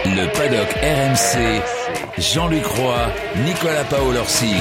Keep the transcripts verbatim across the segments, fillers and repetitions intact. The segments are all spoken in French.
Le paddock R M C, Jean-Luc Roy, Nicolas Paolorsi.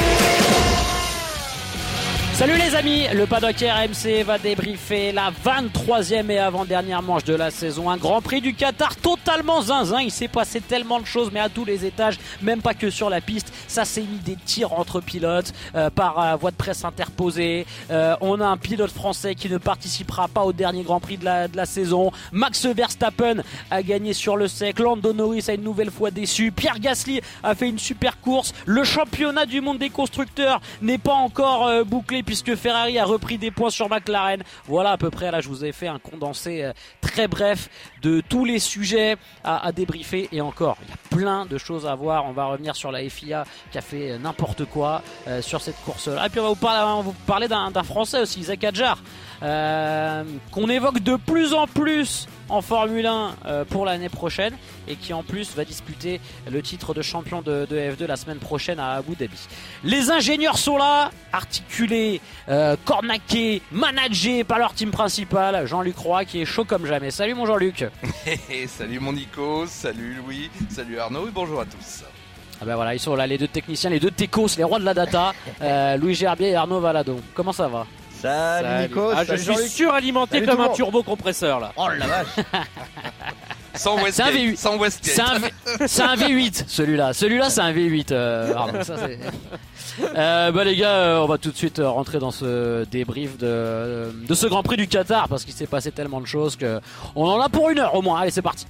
Salut les amis, le paddock R M C va débriefer la vingt-troisième et avant-dernière manche de la saison. Un Grand Prix du Qatar totalement zinzin, il s'est passé tellement de choses mais à tous les étages, même pas que sur la piste. Ça s'est mis des tirs entre pilotes euh, par euh, voie de presse interposée. Euh, on a un pilote français qui ne participera pas au dernier Grand Prix de la, de la saison. Max Verstappen a gagné sur le sec. Lando Norris a une nouvelle fois déçu. Pierre Gasly a fait une super course. Le championnat du monde des constructeurs n'est pas encore euh, bouclé puisque Ferrari a repris des points sur McLaren. Voilà à peu près, là je vous ai fait un condensé euh, très bref de tous les sujets à, à débriefer et encore, il y a plein de choses à voir. On va revenir sur la F I A qui a fait euh, n'importe quoi euh, sur cette course-là. Et puis on va vous parler, on va vous parler d'un, d'un Français aussi, Zach Hadjar, euh, qu'on évoque de plus en plus en Formule un euh, pour l'année prochaine et qui en plus va disputer le titre de champion de, de F deux la semaine prochaine à Abu Dhabi. Les ingénieurs sont là, articulés, euh, cornaqués, managés par leur team principal, Jean-Luc Roy qui est chaud comme jamais. Salut mon Jean-Luc. Salut mon Nico, salut Louis, salut Arnaud et bonjour à tous. Ah ben voilà, ils sont là les deux techniciens, les deux techos, les rois de la data, euh, Louis Gerbier et Arnaud Valadon. Comment ça va? Salut, Salut Nico, ah, je salut suis suralimenté salut comme un turbo-compresseur là. Oh la vache. Sans Westgate, c'est un V huit. Sans Westgate. C'est un, v... c'est un V huit celui-là. Celui-là c'est un V huit. Euh, Arnaud, ça, c'est... Euh, bah les gars, euh, on va tout de suite rentrer dans ce débrief de, de ce Grand Prix du Qatar parce qu'il s'est passé tellement de choses que on en a pour une heure au moins. Allez, c'est parti.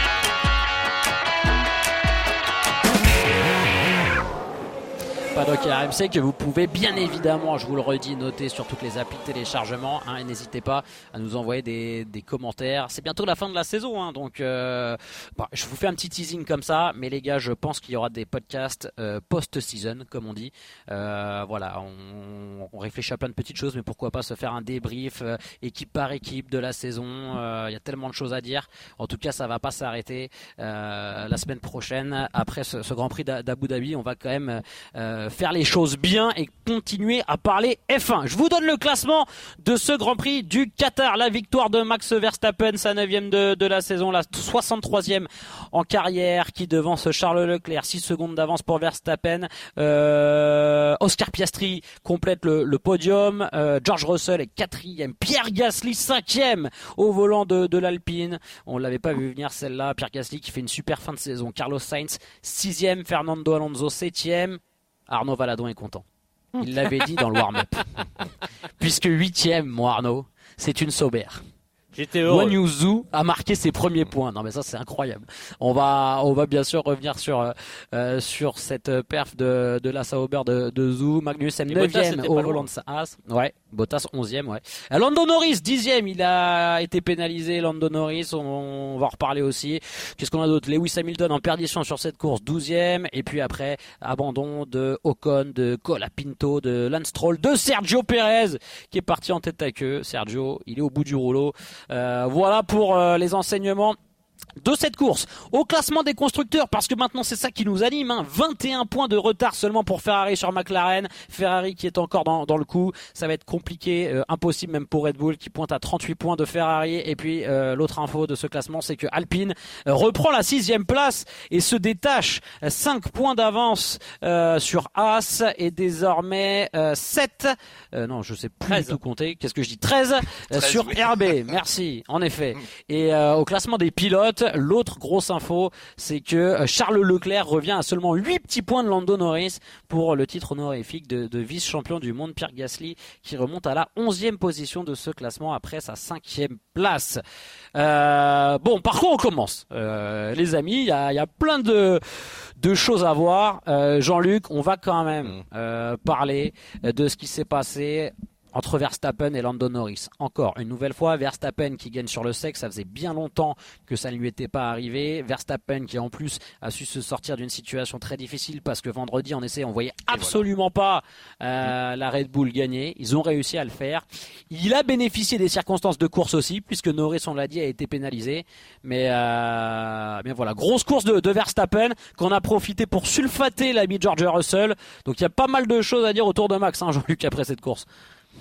Paddock R M C que vous pouvez bien évidemment, je vous le redis, noter sur toutes les applis de téléchargement, hein, et n'hésitez pas à nous envoyer des, des commentaires. C'est bientôt la fin de la saison, hein, donc euh, bah, je vous fais un petit teasing comme ça, mais les gars, je pense qu'il y aura des podcasts euh, post-season, comme on dit. Euh, voilà, on, on réfléchit à plein de petites choses, mais pourquoi pas se faire un débrief euh, équipe par équipe de la saison. Il euh, y a tellement de choses à dire. En tout cas, ça va pas s'arrêter euh, la semaine prochaine. Après ce, ce Grand Prix d'Abu Dhabi, on va quand même euh, faire les choses bien et continuer à parler F un. Je vous donne le classement de ce Grand Prix du Qatar. La victoire de Max Verstappen, sa neuvième de, de la saison, la soixante-troisième en carrière, qui devance Charles Leclerc, six secondes d'avance pour Verstappen. Euh, Oscar Piastri complète le, le podium. Euh, George Russell est quatrième. Pierre Gasly cinquième au volant de, de l'Alpine. On l'avait pas vu venir celle-là. Pierre Gasly qui fait une super fin de saison. Carlos Sainz sixième. Fernando Alonso septième. Arnaud Valadon est content. Il l'avait dit dans le warm-up. Puisque huitième, moi Arnaud, c'est une Sauber. J'étais heureux. Guan Yu Zhou a marqué ses premiers points. Non mais ça c'est incroyable. On va on va bien sûr revenir sur euh, sur cette perf de de la Sauber de de Zhou. Magnussen neuvième au volant de sa Haas. Ouais, Bottas onzième, ouais. Lando Norris dixième, il a été pénalisé. Lando Norris, on, on va en reparler aussi. Qu'est-ce qu'on a d'autre? Lewis Hamilton en perdition sur cette course, douzième, et puis après abandon de Ocon, de Colapinto, de Lance Stroll, de Sergio Perez qui est parti en tête à queue. Sergio, il est au bout du rouleau. Euh, voilà pour euh, les enseignements de cette course. Au classement des constructeurs, parce que maintenant c'est ça qui nous anime, hein, vingt et un points de retard seulement pour Ferrari sur McLaren. Ferrari qui est encore dans, dans le coup, ça va être compliqué, euh, impossible même pour Red Bull qui pointe à trente-huit points de Ferrari. Et puis euh, l'autre info de ce classement, c'est que Alpine euh, reprend la sixième place et se détache euh, cinq points d'avance euh, sur Haas et désormais euh, sept, euh, non je sais plus du tout compter, qu'est-ce que je dis, treize, euh, treize sur oui. R B, merci, en effet. Et euh, au classement des pilotes, l'autre grosse info, c'est que Charles Leclerc revient à seulement huit petits points de Lando Norris pour le titre honorifique de, de vice-champion du monde. Pierre Gasly qui remonte à la onzième position de ce classement après sa cinquième place. Euh, bon, par quoi on commence, euh, les amis? Il y a, y a plein de, de choses à voir. Euh, Jean-Luc, on va quand même euh, parler de ce qui s'est passé entre Verstappen et Lando Norris. Encore une nouvelle fois, Verstappen qui gagne sur le sec, ça faisait bien longtemps que ça ne lui était pas arrivé. Verstappen qui en plus a su se sortir d'une situation très difficile parce que vendredi en essai on voyait absolument pas euh, la Red Bull gagner. Ils ont réussi à le faire. Il a bénéficié des circonstances de course aussi puisque Norris, on l'a dit, a été pénalisé. Mais, euh, mais voilà, grosse course de, de Verstappen qu'on a profité pour sulfater l'ami George Russell. Donc il y a pas mal de choses à dire autour de Max, hein, Jean-Luc, après cette course.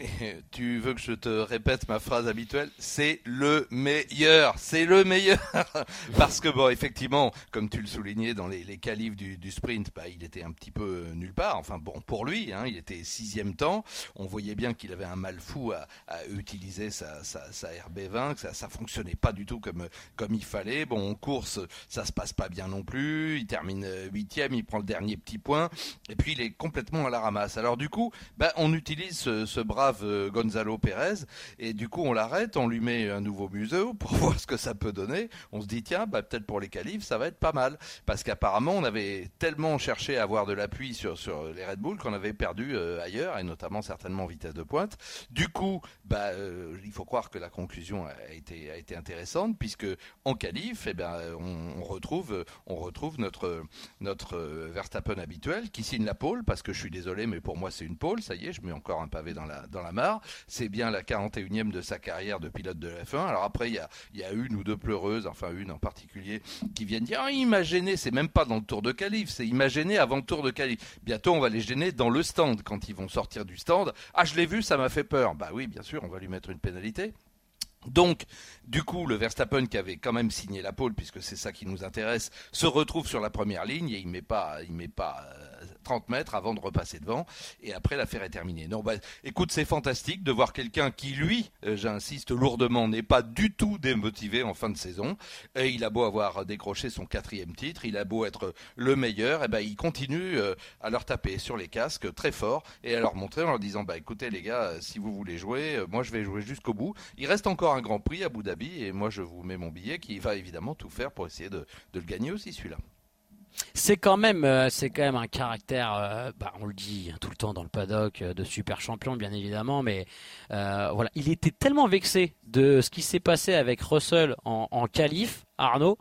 Et tu veux que je te répète ma phrase habituelle? C'est le meilleur, c'est le meilleur. Parce que bon, effectivement, comme tu le soulignais dans les, les qualifs du, du sprint, bah, il était un petit peu nulle part. Enfin bon, pour lui, hein, il était sixième temps. On voyait bien qu'il avait un mal fou à, à utiliser sa, sa, sa R B vingt, que ça, ça fonctionnait pas du tout comme comme il fallait. Bon, en course, ça se passe pas bien non plus. Il termine huitième, il prend le dernier petit point, et puis il est complètement à la ramasse. Alors du coup, bah, on utilise ce, ce brave Gonzalo Pérez, et du coup on l'arrête, on lui met un nouveau museau pour voir ce que ça peut donner. On se dit tiens, bah, peut-être pour les qualifs ça va être pas mal, parce qu'apparemment on avait tellement cherché à avoir de l'appui sur, sur les Red Bull qu'on avait perdu euh, ailleurs, et notamment certainement en vitesse de pointe. Du coup, bah, euh, il faut croire que la conclusion a été, a été intéressante, puisque en qualif, eh ben, on, on retrouve, on retrouve notre, notre Verstappen habituel qui signe la pole, parce que je suis désolé, mais pour moi c'est une pole, ça y est, je mets encore un pavé dans la, dans la mare. C'est bien la quarante et unième de sa carrière de pilote de la F un. Alors après, il y a, il y a une ou deux pleureuses, enfin une en particulier, qui viennent dire ah, il m'a gêné, c'est même pas dans le tour de qualif, c'est il m'a gêné avant le tour de qualif. Bientôt, on va les gêner dans le stand, quand ils vont sortir du stand. Ah, je l'ai vu, ça m'a fait peur. Bah oui, bien sûr, on va lui mettre une pénalité. Donc, du coup, le Verstappen qui avait quand même signé la pole, puisque c'est ça qui nous intéresse, se retrouve sur la première ligne et il met pas, il met pas euh, trente mètres avant de repasser devant. Et après, l'affaire est terminée. Non, bah, écoute, c'est fantastique de voir quelqu'un qui, lui, euh, j'insiste lourdement, n'est pas du tout démotivé en fin de saison. Et il a beau avoir décroché son quatrième titre, il a beau être le meilleur, et ben il continue euh, à leur taper sur les casques très fort et à leur montrer en leur disant bah écoutez les gars, euh, si vous voulez jouer, euh, moi je vais jouer jusqu'au bout. Il reste encore un Grand Prix à Abu Dhabi et moi je vous mets mon billet qui va évidemment tout faire pour essayer de, de le gagner aussi celui-là. C'est quand même, euh, c'est quand même un caractère, euh, bah, on le dit tout le temps dans le paddock, euh, de super champion bien évidemment, mais euh, voilà, il était tellement vexé de ce qui s'est passé avec Russell en, en qualif, Arnaud.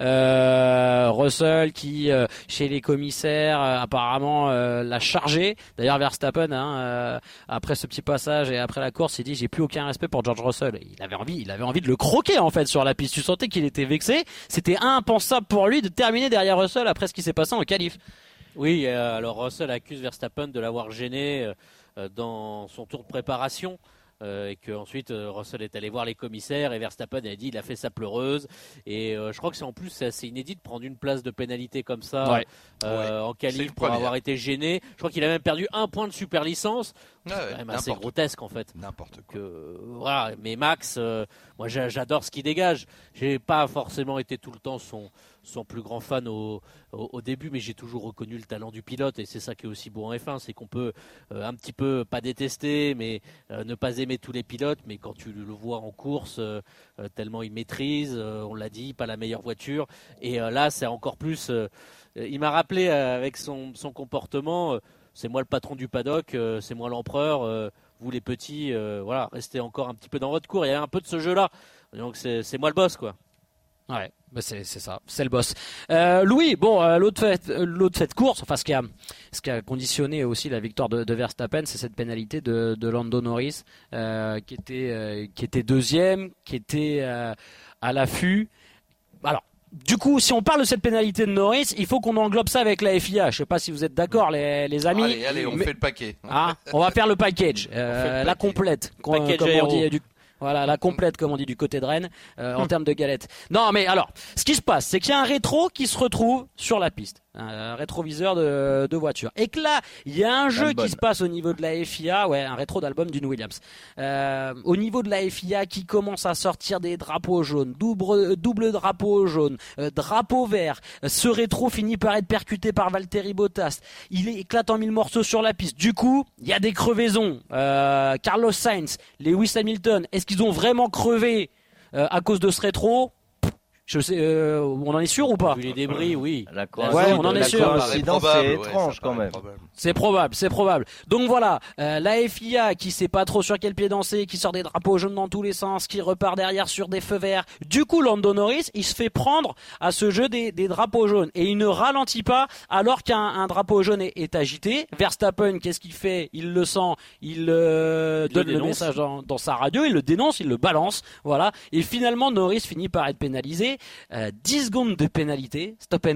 Euh, Russell qui euh, chez les commissaires euh, apparemment euh, l'a chargé. D'ailleurs Verstappen hein, euh, après ce petit passage et après la course il dit j'ai plus aucun respect pour George Russell. Il avait envie, il avait envie de le croquer en fait sur la piste. Tu sentais qu'il était vexé. C'était impensable pour lui de terminer derrière Russell après ce qui s'est passé en qualif. Oui, euh, alors Russell accuse Verstappen de l'avoir gêné euh, dans son tour de préparation. Euh, et qu'ensuite euh, Russell est allé voir les commissaires et Verstappen a dit il a fait sa pleureuse et euh, je crois que c'est en plus c'est assez inédit de prendre une place de pénalité comme ça ouais. Euh, ouais. en qualif pour avoir été gêné. Je crois qu'il a même perdu un point de super licence. Ouais, c'est quand même assez grotesque en fait. N'importe quoi. Que, voilà. Mais Max, euh, moi j'adore ce qu'il dégage. J'ai pas forcément été tout le temps son son plus grand fan au, au, au début, mais j'ai toujours reconnu le talent du pilote et c'est ça qui est aussi beau en F un, c'est qu'on peut euh, un petit peu pas détester, mais euh, ne pas aimer tous les pilotes, mais quand tu le vois en course, euh, euh, tellement il maîtrise, euh, on l'a dit, pas la meilleure voiture, et euh, là c'est encore plus. Euh, il m'a rappelé euh, avec son, son comportement, euh, c'est moi le patron du paddock, euh, c'est moi l'empereur. Euh, vous les petits, euh, voilà, restez encore un petit peu dans votre cour. Il y a un peu de ce jeu-là, donc c'est, c'est moi le boss, quoi. Ouais, bah c'est c'est ça, c'est le boss. Euh, Louis, bon, euh, l'autre fait, l'autre fait course, enfin ce qui a ce qui a conditionné aussi la victoire de, de Verstappen, c'est cette pénalité de, de Lando Norris, euh, qui était euh, qui était deuxième, qui était euh, à l'affût. Alors. Du coup, si on parle de cette pénalité de Norris, il faut qu'on englobe ça avec la F I A. Je sais pas si vous êtes d'accord, les, les amis. Allez, allez, on mais, fait le paquet. Ah, on va faire le package, euh, le la paquet. complète, le package comme aéro. on dit du. Voilà, la complète, comme on dit du côté de Rennes, euh, en termes de galettes. Non, mais alors, ce qui se passe, c'est qu'il y a un rétro qui se retrouve sur la piste, un rétroviseur de, de voiture. Et que là, il y a un jeu Albon. qui se passe au niveau de la F I A, ouais, un rétro d'album d'une Williams. Euh, au niveau de la F I A qui commence à sortir des drapeaux jaunes, double, double drapeau jaune, euh, drapeau vert. Ce rétro finit par être percuté par Valtteri Bottas. Il éclate en mille morceaux sur la piste. Du coup, il y a des crevaisons. Euh, Carlos Sainz, Lewis Hamilton, est-ce qu'ils ont vraiment crevé euh, à cause de ce rétro? Je sais, euh, on en est sûr ou pas? Vu les débris, oui. La Ouais, on en est la sûr. coïncidence, Probable, c'est ouais, étrange ça quand paraît même. probable. C'est probable, c'est probable. Donc voilà, euh, la F I A qui sait pas trop sur quel pied danser, qui sort des drapeaux jaunes dans tous les sens, qui repart derrière sur des feux verts. Du coup, Lando Norris, il se fait prendre à ce jeu des, des drapeaux jaunes et il ne ralentit pas alors qu'un un drapeau jaune est, est agité. Verstappen, qu'est-ce qu'il fait? Il le sent, il euh, Il donne le le, dénonce. message dans, dans sa radio, il le dénonce, il le balance, voilà. Et finalement, Norris finit par être pénalisé. Euh, dix secondes de pénalité, stop and go.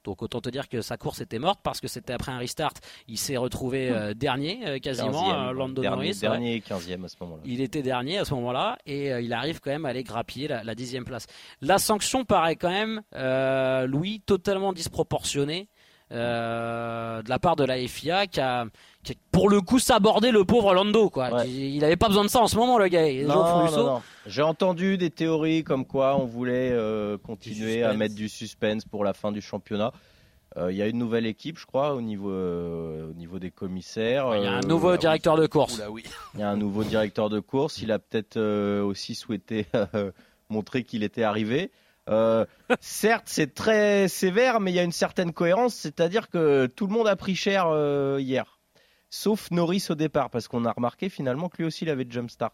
Donc autant te dire que sa course était morte parce que c'était après un restart. Il s'est retrouvé euh, dernier euh, quasiment, euh, Lando dernier, Norris. Dernier ouais. et quinzième à ce moment-là. Il était dernier à ce moment-là et euh, il arrive quand même à aller grappiller la, la dixième place. La sanction paraît quand même, euh, Louis, totalement disproportionnée euh, de la part de la F I A qui a, qui a pour le coup sabordé le pauvre Lando. Quoi. Ouais. Il n'avait pas besoin de ça en ce moment, le gars. Les gens font Non, du non, saut. non. J'ai entendu des théories comme quoi on voulait euh, continuer à mettre du suspense pour la fin du championnat. Il euh, y a une nouvelle équipe, je crois, au niveau, euh, au niveau des commissaires. Il y a un euh, nouveau là, directeur de course. Oula, oui. Il y a un nouveau directeur de course. Il a peut-être euh, aussi souhaité euh, montrer qu'il était arrivé. Euh, certes, c'est très sévère, mais il y a une certaine cohérence. C'est-à-dire que tout le monde a pris cher euh, hier. Sauf Norris au départ, parce qu'on a remarqué finalement que lui aussi il avait de jump start.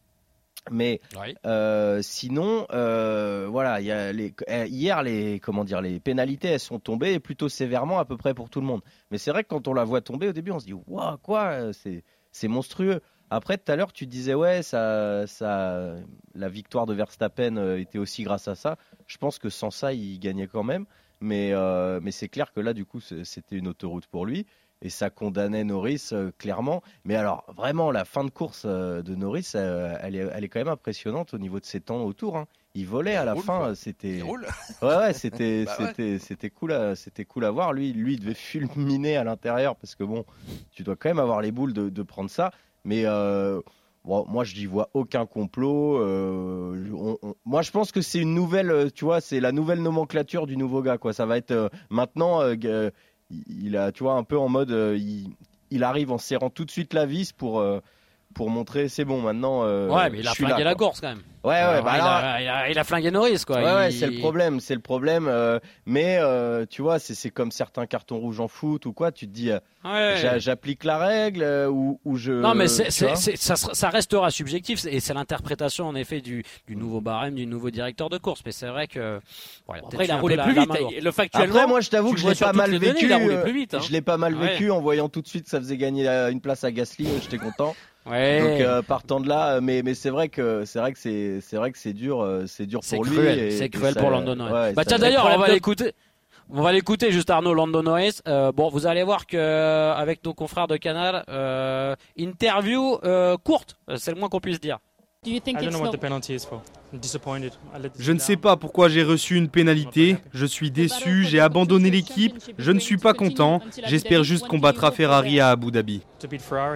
Mais Oui. euh, sinon, euh, voilà, il y a les, hier les comment dire, les pénalités elles sont tombées plutôt sévèrement à peu près pour tout le monde. Mais c'est vrai que quand on la voit tomber au début, on se dit waouh quoi, c'est c'est monstrueux. Après tout à l'heure tu disais ouais ça ça la victoire de Verstappen était aussi grâce à ça. Je pense que sans ça il gagnait quand même. Mais euh, mais c'est clair que là du coup c'était une autoroute pour lui. Et ça condamnait Norris euh, clairement. Mais alors, vraiment, la fin de course euh, de Norris, euh, elle, est, elle est quand même impressionnante au niveau de ses temps autour. Hein. Il volait Il à la roule, fin. quoi. C'était... Il roule. Ouais, ouais, c'était, Bah ouais. c'était, c'était, cool à, c'était cool à voir. Lui, lui, il devait fulminer à l'intérieur parce que bon, tu dois quand même avoir les boules de, de prendre ça. Mais euh, bon, moi, je n'y vois aucun complot. Euh, on, on, moi, je pense que c'est une nouvelle, tu vois, c'est la nouvelle nomenclature du nouveau gars. Quoi. Ça va être euh, maintenant... Euh, il a, tu vois, un peu en mode, euh, il, il arrive en serrant tout de suite la vis pour, euh, pour montrer, c'est bon, maintenant. Euh, Ouais, mais il a flingué là, la quoi. course quand même. Ouais, ouais, Alors, bah il, là, a, il, a, il a flingué Norris, quoi. ouais, ouais, Il- c'est le problème, c'est le problème. euh, mais euh, tu vois, c'est, c'est comme certains cartons rouges en foot ou quoi. Tu te dis, euh, Ouais. j'a- j'applique la règle euh, ou, ou je. Non, mais c'est, tu c'est, vois. c'est- ça, sera- ça restera subjectif et c'est l'interprétation en effet du, du nouveau barème, du nouveau directeur de course. Mais c'est vrai que ouais, Bon, peut-être après, il a un peu roulé la- plus la vite. main lourde. Le factuellement, Après, moi, je t'avoue tu que je vois l'ai sur pas toutes mal les données, vécu. il a roulé euh, plus vite, hein. Je l'ai pas mal Ouais. vécu en voyant tout de suite que ça faisait gagner euh, une place à Gasly. J'étais content. Ouais. Donc euh, partant de là, euh, mais mais c'est vrai que c'est vrai que c'est c'est vrai que c'est dur, euh, c'est dur C'est pour lui. cruel, et- c'est et cruel ça- pour Lando Norris. ouais, bah ça- tiens d'ailleurs, on problème va de- l'écouter. On va l'écouter juste Arnaud Lando Norris. Euh, bon, vous allez voir que euh, avec nos confrères de Canal, euh, interview euh, courte, c'est le moins qu'on puisse dire. Do you think I don't it's know what not the penalty is for. I'm disappointed. I let the Je team ne sais down. pas pourquoi j'ai reçu une pénalité, je suis déçu, j'ai abandonné l'équipe, je ne suis pas content, j'espère juste qu'on battra Ferrari à Abu Dhabi. To beat Ferrari.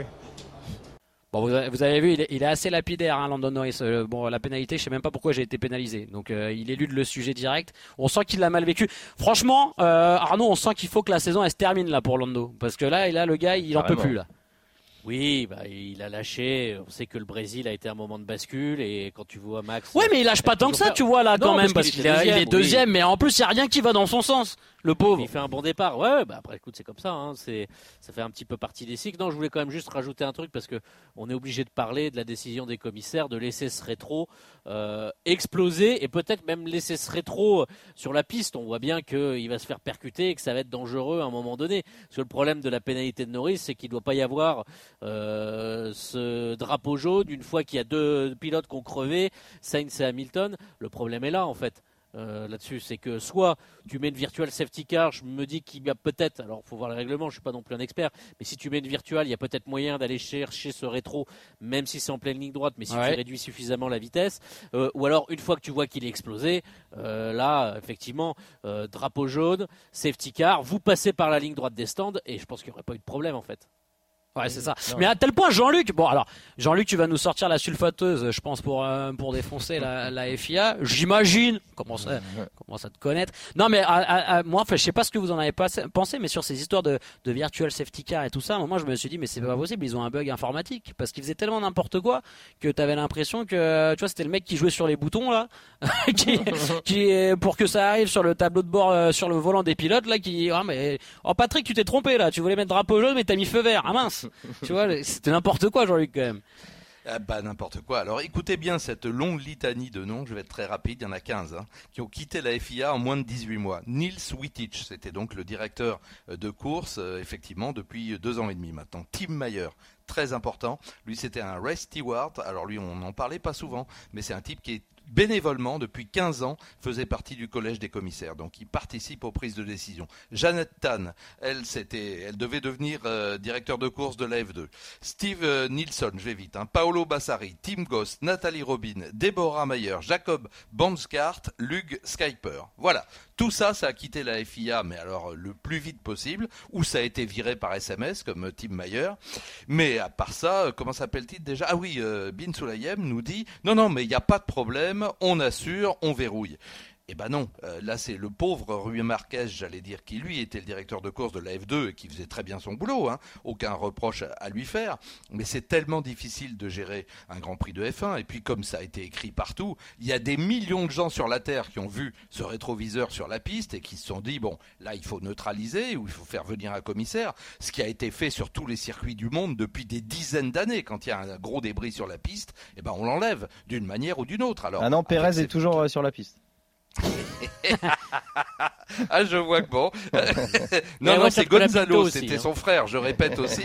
Bon, vous avez, vous avez vu, il est, il est assez lapidaire, hein, Lando Norris. Euh, bon, la pénalité, je sais même pas pourquoi j'ai été pénalisé. Donc, euh, il élude le sujet direct. On sent qu'il l'a mal vécu. Franchement, euh, Arnaud, on sent qu'il faut que la saison elle se termine là pour Lando, parce que là, là, le gars, il en peut Carrément. plus là. Oui, bah, il a lâché. On sait que le Brésil a été un moment de bascule et quand tu vois Max. Ouais, mais il lâche pas tant que ça, tu vois là Non, quand même, parce parce qu'il qu'il était est, il est deuxième, deuxième, mais en plus, il y a rien qui va dans son sens, le pauvre. Il fait un bon départ. Ouais, ouais, bah après, écoute, c'est comme ça. Hein, c'est, ça fait un petit peu partie des cycles. Non, je voulais quand même juste rajouter un truc parce que on est obligé de parler de la décision des commissaires de laisser ce rétro euh, exploser et peut-être même laisser ce rétro sur la piste. On voit bien qu'il va se faire percuter et que ça va être dangereux à un moment donné. Parce que le problème de la pénalité de Norris, c'est qu'il ne doit pas y avoir euh, ce drapeau jaune une fois qu'il y a deux pilotes qui ont crevé, Sainz et Hamilton. Le problème est là, en fait. Euh, là-dessus, c'est que soit tu mets une virtual safety car, je me dis qu'il y a peut-être, alors il faut voir le règlement, je suis pas non plus un expert, mais si tu mets une virtual, il y a peut-être moyen d'aller chercher ce rétro, même si c'est en pleine ligne droite, mais si Ouais. tu réduis suffisamment la vitesse, euh, ou alors une fois que tu vois qu'il est explosé, euh, là, effectivement, euh, drapeau jaune, safety car, vous passez par la ligne droite des stands, et je pense qu'il n'y aurait pas eu de problème en fait. Ouais, c'est ça. Non. Mais à tel point, Jean-Luc, bon alors, Jean-Luc, tu vas nous sortir la sulfateuse, je pense, pour euh, pour défoncer la, la F I A. J'imagine. Comment ça, comment ça te connaître. Non, mais à, à, à, moi, enfin, je sais pas ce que vous en avez pas, pensé, mais sur ces histoires de, de virtual safety car et tout ça, à un moment, je me suis dit, mais c'est pas possible, ils ont un bug informatique, parce qu'ils faisaient tellement n'importe quoi que t'avais l'impression que, tu vois, c'était le mec qui jouait sur les boutons là, qui, qui, pour que ça arrive sur le tableau de bord, euh, sur le volant des pilotes là, qui, ah mais, oh Patrick, tu t'es trompé là, tu voulais mettre drapeau jaune, mais t'as mis feu vert. Ah mince. Tu vois, c'était n'importe quoi, Jean-Luc, quand même. Ah bah n'importe quoi. Alors écoutez bien cette longue litanie de noms, je vais être très rapide, il y en a quinze hein, qui ont quitté la F I A en moins de dix-huit mois. Niels Wittich, c'était donc le directeur de course, euh, effectivement, depuis deux ans et demi maintenant. Tim Mayer, très important, lui c'était un race steward, alors lui on n'en parlait pas souvent, mais c'est un type qui est bénévolement, depuis quinze ans, faisait partie du collège des commissaires. Donc, il participe aux prises de décision. Jeannette Tan, elle, c'était, elle devait devenir euh, directeur de course de la F deux. Steve euh, Nilsson, je vais vite, hein, Paolo Bassari, Tim Goss, Nathalie Robin, Deborah Mayer, Jacob Banskart, Lug Skyper. Voilà. Tout ça, ça a quitté la F I A, mais alors le plus vite possible, ou ça a été viré par S M S, comme Tim Mayer. Mais à part ça, comment s'appelle-t-il déjà ? Ah oui, euh, Bin Sulayem nous dit « Non, non, mais il n'y a pas de problème, on assure, on verrouille ». Eh ben non, euh, là c'est le pauvre Rui Marquez, j'allais dire, qui lui était le directeur de course de la F deux et qui faisait très bien son boulot, hein, aucun reproche à, à lui faire, mais c'est tellement difficile de gérer un Grand Prix de F un, et puis comme ça a été écrit partout, il y a des millions de gens sur la Terre qui ont vu ce rétroviseur sur la piste et qui se sont dit, bon, là il faut neutraliser ou il faut faire venir un commissaire, ce qui a été fait sur tous les circuits du monde depuis des dizaines d'années. Quand il y a un gros débris sur la piste, eh ben on l'enlève d'une manière ou d'une autre. Alors, ah non, Pérez est toujours euh, sur la piste. Ah, je vois que bon. non, non, c'est Gonzalo, c'était hein. son frère, je répète aussi.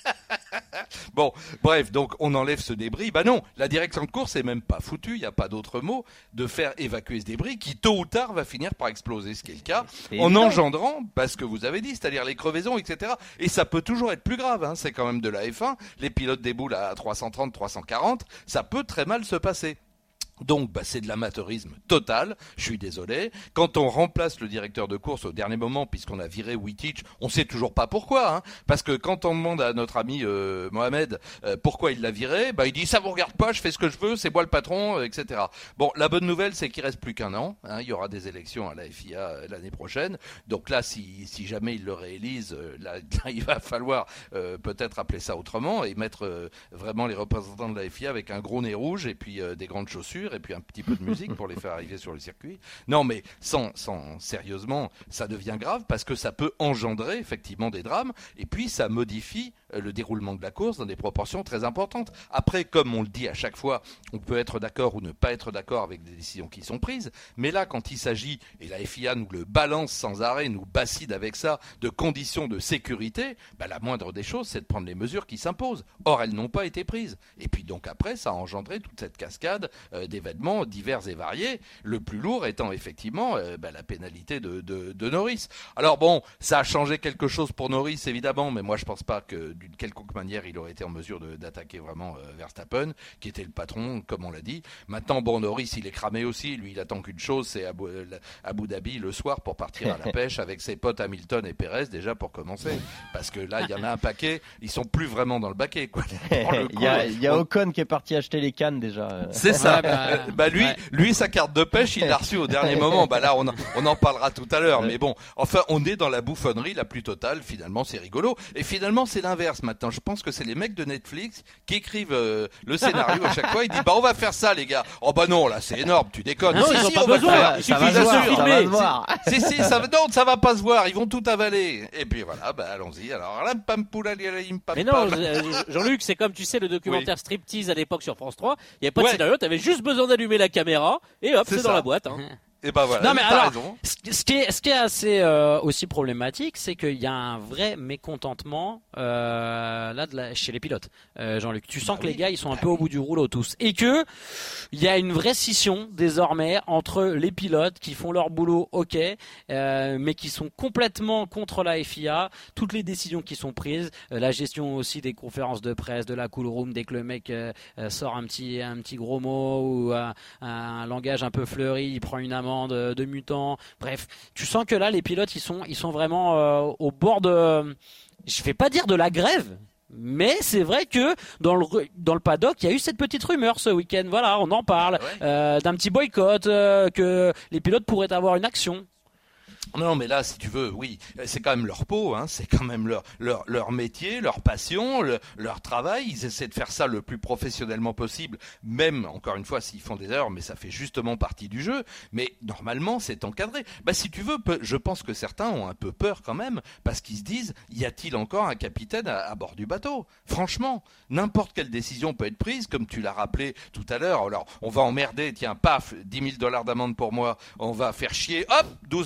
Bon, bref, donc on enlève ce débris. Bah non, la direction de course est même pas foutue, il n'y a pas d'autre mot, de faire évacuer ce débris qui tôt ou tard va finir par exploser, ce qui est le cas, c'est en évident. Engendrant, parce que vous avez dit, c'est-à-dire les crevaisons, et cetera. Et ça peut toujours être plus grave, hein. C'est quand même de la F un, les pilotes déboulent à trois cent trente, trois cent quarante, ça peut très mal se passer. Donc, bah, c'est de l'amateurisme total, je suis désolé. Quand on remplace le directeur de course au dernier moment, puisqu'on a viré Wittich, on sait toujours pas pourquoi, hein, parce que quand on demande à notre ami euh, Mohamed euh, pourquoi il l'a viré, bah, il dit ça vous regarde pas, je fais ce que je veux, c'est moi le patron, euh, et cetera. Bon, la bonne nouvelle, c'est qu'il reste plus qu'un an, hein, il y aura des élections à la F I A euh, l'année prochaine, donc là, si, si jamais ils le réélisent, euh, là, là, il va falloir euh, peut-être appeler ça autrement et mettre euh, vraiment les représentants de la F I A avec un gros nez rouge et puis euh, des grandes chaussures, et puis un petit peu de musique pour les faire arriver sur le circuit. Non, mais sans, sans sérieusement, ça devient grave parce que ça peut engendrer effectivement des drames et puis ça modifie le déroulement de la course dans des proportions très importantes. Après, comme on le dit à chaque fois, on peut être d'accord ou ne pas être d'accord avec des décisions qui sont prises, mais là, quand il s'agit, et la F I A nous le balance sans arrêt, nous bassine avec ça, de conditions de sécurité, bah, la moindre des choses, c'est de prendre les mesures qui s'imposent. Or, elles n'ont pas été prises. Et puis donc après, ça a engendré toute cette cascade euh, d'événements divers et variés, le plus lourd étant effectivement euh, bah, la pénalité de, de, de Norris. Alors bon, ça a changé quelque chose pour Norris, évidemment, mais moi je pense pas que d'une quelconque manière, il aurait été en mesure de, d'attaquer vraiment euh, Verstappen, qui était le patron, comme on l'a dit. Maintenant, bon, Norris, il est cramé aussi. Lui, il attend qu'une chose, c'est Abu, Abu Dhabi le soir pour partir à la pêche avec ses potes Hamilton et Perez, déjà pour commencer. Parce que là, il y en a un paquet. Ils sont plus vraiment dans le baquet, quoi. Il y a, il y a Ocon qui est parti acheter les cannes déjà. C'est ça. Ouais, bah, bah lui, ouais. lui, sa carte de pêche, il l'a reçue au dernier moment. Bah là, on, on en parlera tout à l'heure. Mais bon, enfin, on est dans la bouffonnerie la plus totale. Finalement, c'est rigolo. Et finalement, c'est l'inverse. Maintenant, je pense que c'est les mecs de Netflix qui écrivent euh, le scénario à chaque fois. Ils disent bah on va faire ça les gars. Oh bah non là c'est énorme, tu déconnes. Non, si, ils si, ont pas besoin. Il suffit de se filmer. Si si, ça va non, ça va pas se voir. Ils vont tout avaler. Et puis voilà, bah allons-y. Alors là, pam poula lim pam. Mais non, Jean-Luc, c'est comme tu sais le documentaire oui. Striptease à l'époque sur France trois. Il y a pas ouais. de scénario. T'avais juste besoin d'allumer la caméra et hop, c'est, c'est dans la boîte. Hein. Et ben voilà. Non mais alors, ce qui est, ce qui est assez euh, aussi problématique, c'est qu'il y a un vrai mécontentement euh, là de la, chez les pilotes. Euh, Jean-Luc, tu sens bah que oui. les gars ils sont un bah peu oui. au bout du rouleau tous, et que il y a une vraie scission désormais entre les pilotes qui font leur boulot, ok, euh, mais qui sont complètement contre la F I A, toutes les décisions qui sont prises, euh, la gestion aussi des conférences de presse, de la cool room, dès que le mec euh, sort un petit un petit gros mot ou un, un langage un peu fleuri, il prend une amende De, de mutants, bref, tu sens que là les pilotes ils sont ils sont vraiment euh, au bord de, je vais pas dire de la grève, mais c'est vrai que dans le dans le paddock il y a eu cette petite rumeur ce week-end, voilà, on en parle, ouais. euh, d'un petit boycott, euh, que les pilotes pourraient avoir une action. Non, mais là, si tu veux, oui, c'est quand même leur peau, hein, c'est quand même leur leur leur métier, leur passion, le, leur travail. Ils essaient de faire ça le plus professionnellement possible, même encore une fois s'ils font des erreurs, mais ça fait justement partie du jeu. Mais normalement, c'est encadré. Bah, si tu veux, je pense que certains ont un peu peur quand même, parce qu'ils se disent, y a-t-il encore un capitaine à, à bord du bateau ? Franchement, n'importe quelle décision peut être prise, comme tu l'as rappelé tout à l'heure. Alors, on va emmerder, tiens, paf, dix mille dollars d'amende pour moi, on va faire chier, hop, douze mille de plus.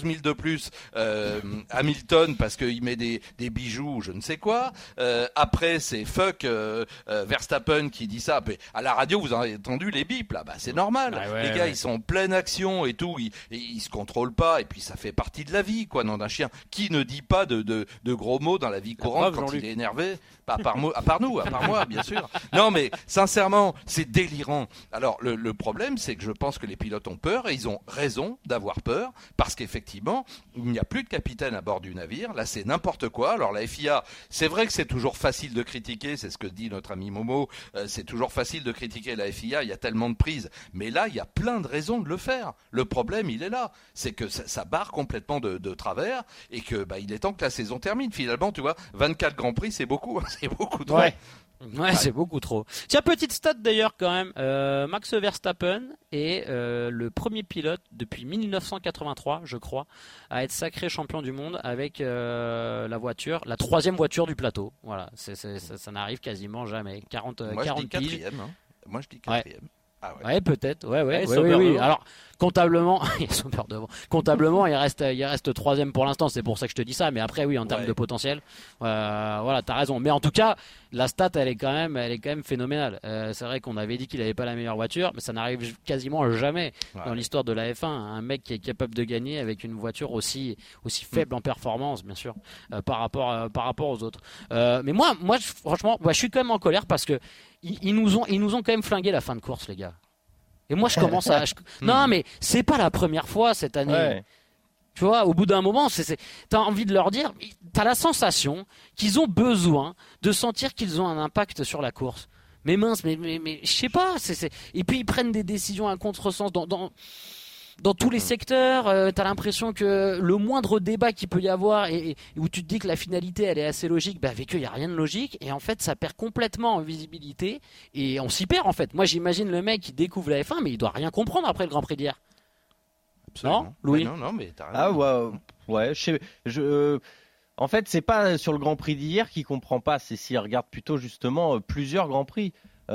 plus euh, Hamilton parce qu'il met des, des bijoux, je ne sais quoi. Euh, après, c'est fuck euh, euh, Verstappen qui dit ça. Mais à la radio, vous avez entendu les bips là, bah c'est normal. Ah ouais, les gars, ouais. ils sont en pleine action et tout, ils, ils se contrôlent pas et puis ça fait partie de la vie, quoi, non d'un chien. Qui ne dit pas de, de, de gros mots dans la vie courante preuve, quand Jean-Luc. il est énervé? Pas à part, moi, à part nous, à part moi, bien sûr. Non, mais sincèrement, c'est délirant. Alors, le, le problème, c'est que je pense que les pilotes ont peur et ils ont raison d'avoir peur parce qu'effectivement, il n'y a plus de capitaine à bord du navire. Là, c'est n'importe quoi. Alors, la F I A, c'est vrai que c'est toujours facile de critiquer, c'est ce que dit notre ami Momo, euh, c'est toujours facile de critiquer la F I A, il y a tellement de prises. Mais là, il y a plein de raisons de le faire. Le problème, il est là. C'est que ça, ça barre complètement de, de travers et que bah, il est temps que la saison termine. Finalement, tu vois, vingt-quatre Grands Prix, c'est beaucoup. C'est beaucoup trop. Ouais. Ouais, c'est beaucoup trop. Tiens, petite stat d'ailleurs quand même. Euh, Max Verstappen est euh, le premier pilote depuis mille neuf cent quatre-vingt-trois, je crois, à être sacré champion du monde avec euh, la voiture, la troisième voiture du plateau. Voilà, c'est, c'est, ça, ça n'arrive quasiment jamais. quarante, Moi, quarante je dis piges. quatrième. Hein. Moi, je dis quatrième. Ah ouais. Ouais, peut-être. Ouais, ouais, Ouais, ouais, Sauber oui, oui. devant. Alors, comptablement, il sont peur devant. Comptablement, il reste, il reste troisième pour l'instant. C'est pour ça que je te dis ça. Mais après, oui, en termes Ouais. de potentiel, euh, voilà, t'as raison. Mais en tout cas, la stat, elle est quand même, elle est quand même phénoménale. Euh, c'est vrai qu'on avait dit qu'il avait pas la meilleure voiture, mais ça n'arrive quasiment jamais Ouais. dans l'histoire de la F un. Un mec qui est capable de gagner avec une voiture aussi, aussi faible en performance, bien sûr, euh, par rapport, euh, par rapport aux autres. Euh, mais moi, moi, je- franchement, moi, je suis quand même en colère parce que ils, ils nous ont, ils nous ont quand même flingué la fin de course, les gars. Et moi, je commence à. je- Non, mais c'est pas la première fois cette année. Ouais. Tu vois, au bout d'un moment, c'est, c'est... t'as envie de leur dire, t'as la sensation qu'ils ont besoin de sentir qu'ils ont un impact sur la course. Mais mince, mais, mais, mais je sais pas. C'est, c'est... Et puis ils prennent des décisions à contresens dans, dans, dans tous les secteurs. Euh, t'as l'impression que le moindre débat qu'il peut y avoir et, et où tu te dis que la finalité elle est assez logique, bah avec eux il y a rien de logique et en fait ça perd complètement en visibilité et on s'y perd en fait. Moi j'imagine le mec qui découvre la F un mais il doit rien comprendre après le Grand Prix d'hier. Absolument. Non, Louis. Mais Non, non, mais t'as raison. Ah ouais, ouais. Je, sais- je, euh, en fait, c'est pas sur le Grand Prix d'hier qu'il comprend pas. C'est s'il regarde plutôt justement euh, plusieurs Grands Prix.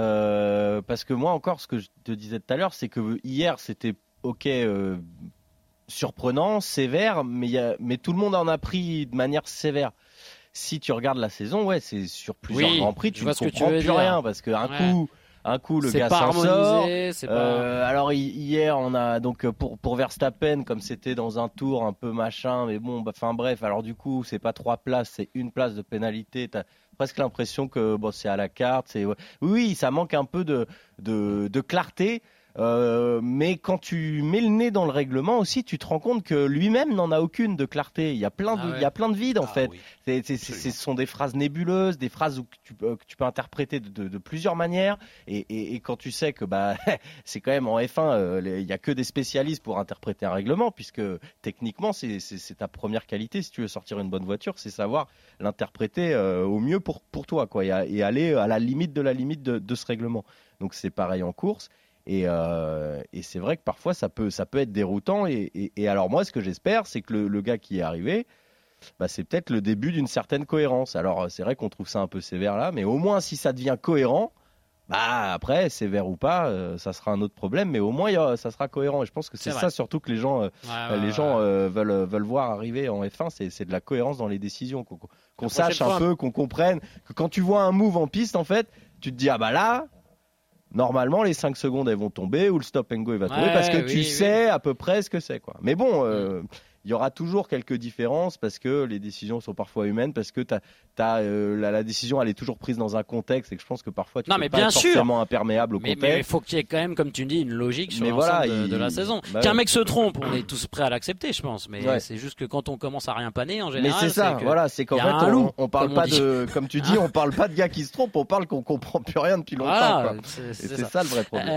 Euh, parce que moi encore, ce que je te disais tout à l'heure, c'est que hier c'était ok, euh, surprenant, sévère, mais, il y a, mais tout le monde en a pris de manière sévère. Si tu regardes la saison, ouais, c'est sur plusieurs Oui, Grands Prix, je tu vois ne ce que tu comprends veux plus dire. rien parce qu'un Ouais. coup, un coup le c'est gars pas s'en sort. harmonisé, c'est pas. Euh, alors hi- hier on a donc pour pour Verstappen comme c'était dans un tour un peu machin mais bon bah enfin bref alors du coup c'est pas trois places c'est une place de pénalité t'as presque l'impression que bon c'est à la carte c'est ouais. Oui ça manque un peu de de, de clarté. Euh, mais quand tu mets le nez dans le règlement aussi, tu te rends compte que lui-même n'en a aucune de clarté. Il y a plein de, Ah ouais. il y a plein de vides en Ah fait. oui. C'est, c'est, c'est- ce sont des phrases nébuleuses, des phrases où que tu, peux- que tu peux interpréter de, de- de plusieurs manières. Et, et- et quand tu sais que bah c'est quand même en F un, euh, les- il y a que des spécialistes pour interpréter un règlement, puisque techniquement c'est, c'est, c'est ta première qualité si tu veux sortir une bonne voiture, c'est savoir l'interpréter euh, au mieux pour pour toi quoi, et, a- et aller à la limite de la limite de, de ce règlement. Donc c'est pareil en course. Et, euh, et c'est vrai que parfois ça peut, ça peut être déroutant. Et, et, et alors moi, ce que j'espère, c'est que le, le gars qui est arrivé, bah, c'est peut-être le début d'une certaine cohérence. Alors c'est vrai qu'on trouve ça un peu sévère là, mais au moins si ça devient cohérent, bah après sévère ou pas, euh, ça sera un autre problème. Mais au moins il y a- ça sera cohérent. Et je pense que c'est, C'est ça vrai. surtout que les gens, euh, Ouais, ouais, les ouais, gens ouais. euh, veulent, veulent voir arriver en F un. C'est, c'est de la cohérence dans les décisions, qu'on, qu'on La sache prochaine un fois. peu, qu'on comprenne. Que quand tu vois un move en piste, en fait, tu te dis ah bah là. Normalement, les cinq secondes, elles vont tomber ou le stop and go, il va tomber Ouais, parce que oui, tu oui. sais à peu près ce que c'est, quoi. Mais bon, euh, il y aura toujours quelques différences parce que les décisions sont parfois humaines, parce que t'as, t'as, euh, la, la décision, elle est toujours prise dans un contexte et que je pense que parfois tu Non, peux mais pas bien être sûr. forcément imperméable au Mais il contexte. faut qu'il y ait quand même, comme tu dis, une logique sur Mais l'ensemble voilà, de, il- de la saison. bah Qu'un ouais. mec se trompe, on est tous prêts à l'accepter, je pense. Mais Ouais. c'est juste que quand on commence à rien paner, en Mais général, c'est ça, que- voilà, c'est qu'en y a fait, un loup, on, on parle comme on pas dit. de, comme tu dis, on parle pas de gars qui se trompent, on parle qu'on comprend plus rien depuis longtemps, Voilà, quoi. c'est, Et c'est c'est ça. ça le vrai problème.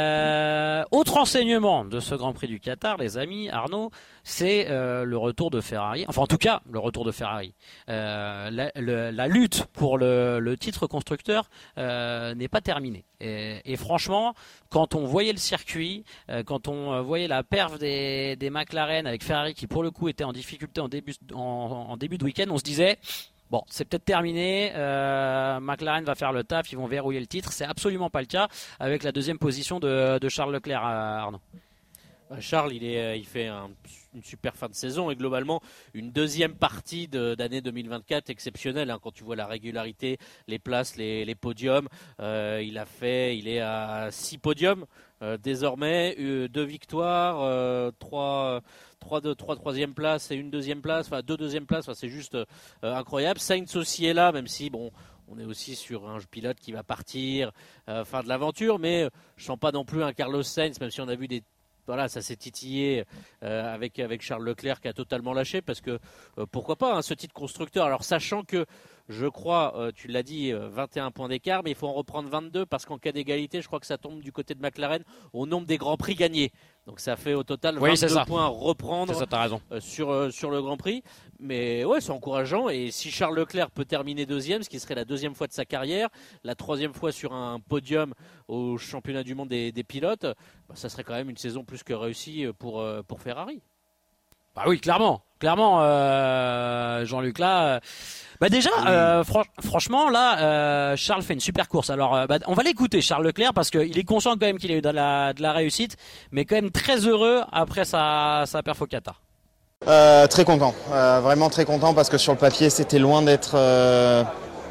Euh, autre enseignement de ce Grand Prix du Qatar, les amis, Arnaud, c'est euh, le retour de Ferrari. Enfin, en tout cas, le retour de Ferrari. Euh, la, le- la lutte pour le, le titre constructeur euh, n'est pas terminée. Et, et franchement, quand on voyait le circuit, euh, quand on euh, voyait la perf des, des McLaren avec Ferrari qui, pour le coup, était en difficulté en début, en, en début de week-end, on se disait... Bon, c'est peut-être terminé. Euh, McLaren va faire le taf, ils vont verrouiller le titre. C'est absolument pas le cas avec la deuxième position de, de Charles Leclerc, euh, Arnaud. Charles, il, est, il fait un, une super fin de saison et globalement une deuxième partie de, d'année deux mille vingt-quatre exceptionnelle. Hein, quand tu vois la régularité, les places, les, les podiums, euh, il a fait, il est à six podiums euh, désormais, euh, deux victoires, euh, trois, trois, deux, trois troisième places et une deuxième place, enfin deux deuxième places. Enfin, c'est juste euh, incroyable. Sainz aussi est là, même si bon. On est aussi sur un pilote qui va partir euh, fin de l'aventure, mais je sens pas non plus un Carlos Sainz, même si on a vu des voilà, ça s'est titillé euh, avec avec Charles Leclerc qui a totalement lâché parce que euh, pourquoi pas hein, ce titre constructeur. Alors sachant que je crois, euh, tu l'as dit, euh, vingt et un points d'écart, mais il faut en reprendre vingt-deux parce qu'en cas d'égalité, je crois que ça tombe du côté de McLaren au nombre des grands prix gagnés. Donc ça fait au total oui, vingt-deux points à reprendre ça, t'as raison. Euh, sur euh, sur le Grand Prix. Mais ouais, c'est encourageant. Et si Charles Leclerc peut terminer deuxième, ce qui serait la deuxième fois de sa carrière, la troisième fois sur un podium au championnat du monde des, des pilotes, bah, ça serait quand même une saison plus que réussie pour euh, pour Ferrari. Bah oui, clairement, clairement, euh, Jean-Luc là. Euh, bah déjà, oui. euh, fran- franchement là, euh, Charles fait une super course. Alors, euh, bah, on va l'écouter, Charles Leclerc, parce qu'il est conscient quand même qu'il a eu de la, de la réussite, mais quand même très heureux après sa sa perf au Qatar. Euh, très content, euh, vraiment très content parce que sur le papier c'était loin d'être euh,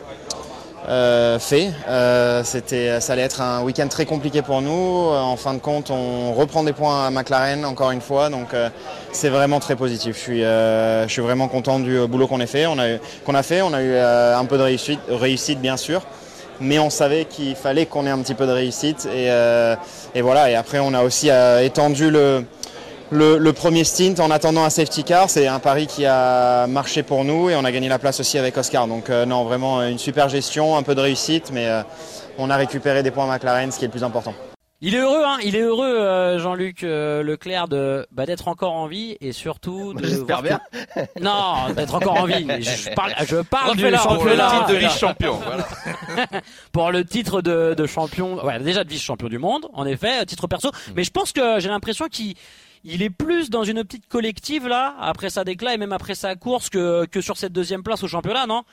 euh, fait. Euh, c'était, ça allait être un week-end très compliqué pour nous. En fin de compte, on reprend des points à McLaren encore une fois, donc euh, c'est vraiment très positif. Je suis, euh, je suis vraiment content du boulot qu'on a fait. On a eu, qu'on a fait. On a eu euh, un peu de réussite, réussite bien sûr. Mais on savait qu'il fallait qu'on ait un petit peu de réussite et, euh, et voilà. Et après, on a aussi euh, étendu le Le, le premier stint en attendant un safety car, c'est un pari qui a marché pour nous et on a gagné la place aussi avec Oscar. Donc euh, non, vraiment une super gestion, un peu de réussite, mais euh, on a récupéré des points à McLaren, ce qui est le plus important. Il est heureux, hein, il est heureux, euh, Jean-Luc euh, Leclerc, de, bah, d'être encore en vie et surtout de. J'espère bien. Que... Non, d'être encore en vie. Je parle, je parle du championnat. Pour le titre de vice-champion. Voilà. Pour le titre de, de champion, ouais, déjà de vice-champion du monde, en effet, titre perso. Mmh. Mais je pense que j'ai l'impression qu'il. Il est plus dans une optique collective là, après sa déclat et même après sa course que, que sur cette deuxième place au championnat, non?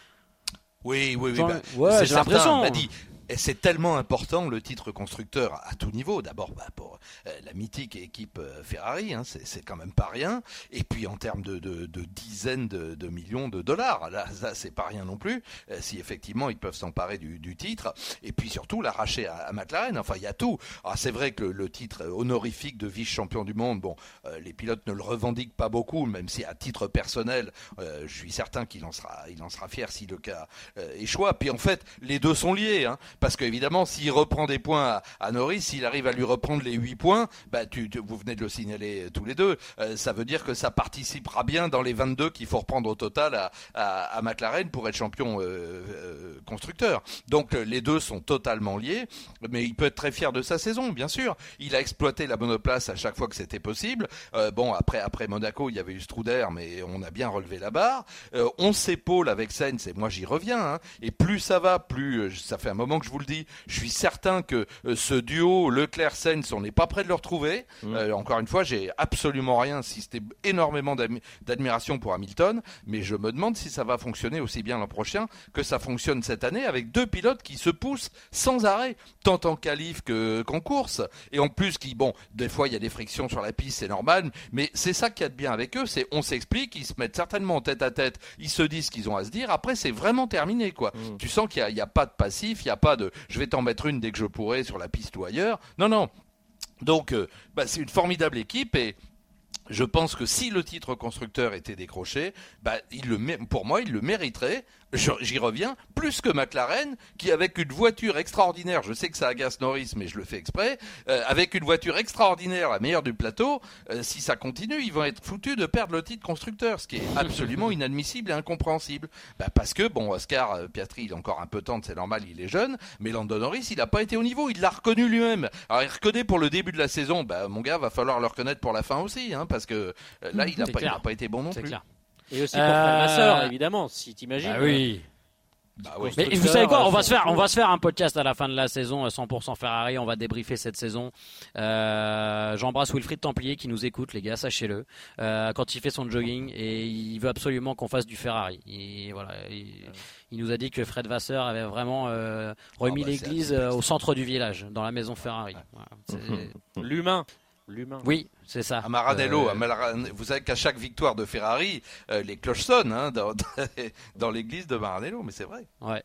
Oui, oui, oui. Genre, bah, ouais, c'est j'ai certain, l'impression. Bah, dit, et c'est tellement important le titre constructeur à tout niveau. D'abord bah, pour euh, la mythique équipe euh, Ferrari, hein, c'est, c'est quand même pas rien. Et puis en termes de, de, de dizaines de, de millions de dollars, là, ça c'est pas rien non plus. Euh, si effectivement ils peuvent s'emparer du, du titre, et puis surtout l'arracher à, à McLaren. Enfin, il y a tout. Alors c'est vrai que le, le titre honorifique de vice-champion du monde, bon, euh, les pilotes ne le revendiquent pas beaucoup, même si à titre personnel, euh, je suis certain qu'il en sera, il en sera fier si le cas euh, échoue. Puis en fait, les deux sont liés. Hein. Parce qu'évidemment, s'il reprend des points à, à Norris, s'il arrive à lui reprendre les huit points, bah, tu, tu, vous venez de le signaler tous les deux, euh, ça veut dire que ça participera bien dans les vingt-deux qu'il faut reprendre au total à, à, à McLaren pour être champion euh, euh, constructeur. Donc les deux sont totalement liés, mais il peut être très fier de sa saison, bien sûr. Il a exploité la monoplace à chaque fois que c'était possible. Euh, bon, après, après Monaco, il y avait eu ce trou d'air, mais on a bien relevé la barre. Euh, on s'épaule avec Sainz, et moi j'y reviens. Hein, et plus ça va, plus ça fait un moment que je vous le dis, je suis certain que euh, ce duo Leclerc-Sainz, on n'est pas près de le retrouver. Mmh. Euh, encore une fois, j'ai absolument rien, si c'était énormément d'admi- d'admiration pour Hamilton, mais je me demande si ça va fonctionner aussi bien l'an prochain que ça fonctionne cette année, avec deux pilotes qui se poussent sans arrêt, tant en qualif que, qu'en course. Et en plus, qui, bon, des fois il y a des frictions sur la piste, c'est normal, mais c'est ça qu'il y a de bien avec eux, c'est on s'explique, ils se mettent certainement tête à tête, ils se disent ce qu'ils ont à se dire, après c'est vraiment terminé, quoi. Mmh. Tu sens qu'il n'y a, a pas de passif, il n'y a pas de je vais t'en mettre une dès que je pourrai sur la piste ou ailleurs. Non, non. Donc, euh, bah, c'est une formidable équipe et je pense que si le titre constructeur était décroché, bah, il le, pour moi, il le mériterait. J'y reviens, plus que McLaren, qui avec une voiture extraordinaire, je sais que ça agace Norris, mais je le fais exprès, euh, avec une voiture extraordinaire, la meilleure du plateau, euh, si ça continue, ils vont être foutus de perdre le titre constructeur, ce qui est absolument inadmissible et incompréhensible. Bah, parce que, bon, Oscar euh, Piastri, il a encore un peu de temps, c'est normal, il est jeune, mais Lando Norris, il n'a pas été au niveau, il l'a reconnu lui-même. Alors, il reconnaît pour le début de la saison, bah, mon gars, va falloir le reconnaître pour la fin aussi, hein, parce que euh, là, il n'a pas, pas été bon non c'est plus. Clair. Et aussi pour euh... Fred Vasseur, évidemment, si t'imagines. Bah oui. Bah oui. Mais vous savez quoi, on va se faire, on va se faire un podcast à la fin de la saison cent pour cent Ferrari. On va débriefer cette saison. Euh, j'embrasse Wilfried Templier qui nous écoute, les gars, sachez-le. Euh, quand il fait son jogging et il veut absolument qu'on fasse du Ferrari. Et voilà, il, il nous a dit que Fred Vasseur avait vraiment euh, remis oh bah l'église au centre du village, dans la maison Ferrari. Voilà, l'humain. l'humain. Oui, c'est ça. À Maranello, Euh, à Malara- vous savez qu'à chaque victoire de Ferrari, euh, les cloches sonnent hein, dans, dans l'église de Maranello, mais c'est vrai. Ouais.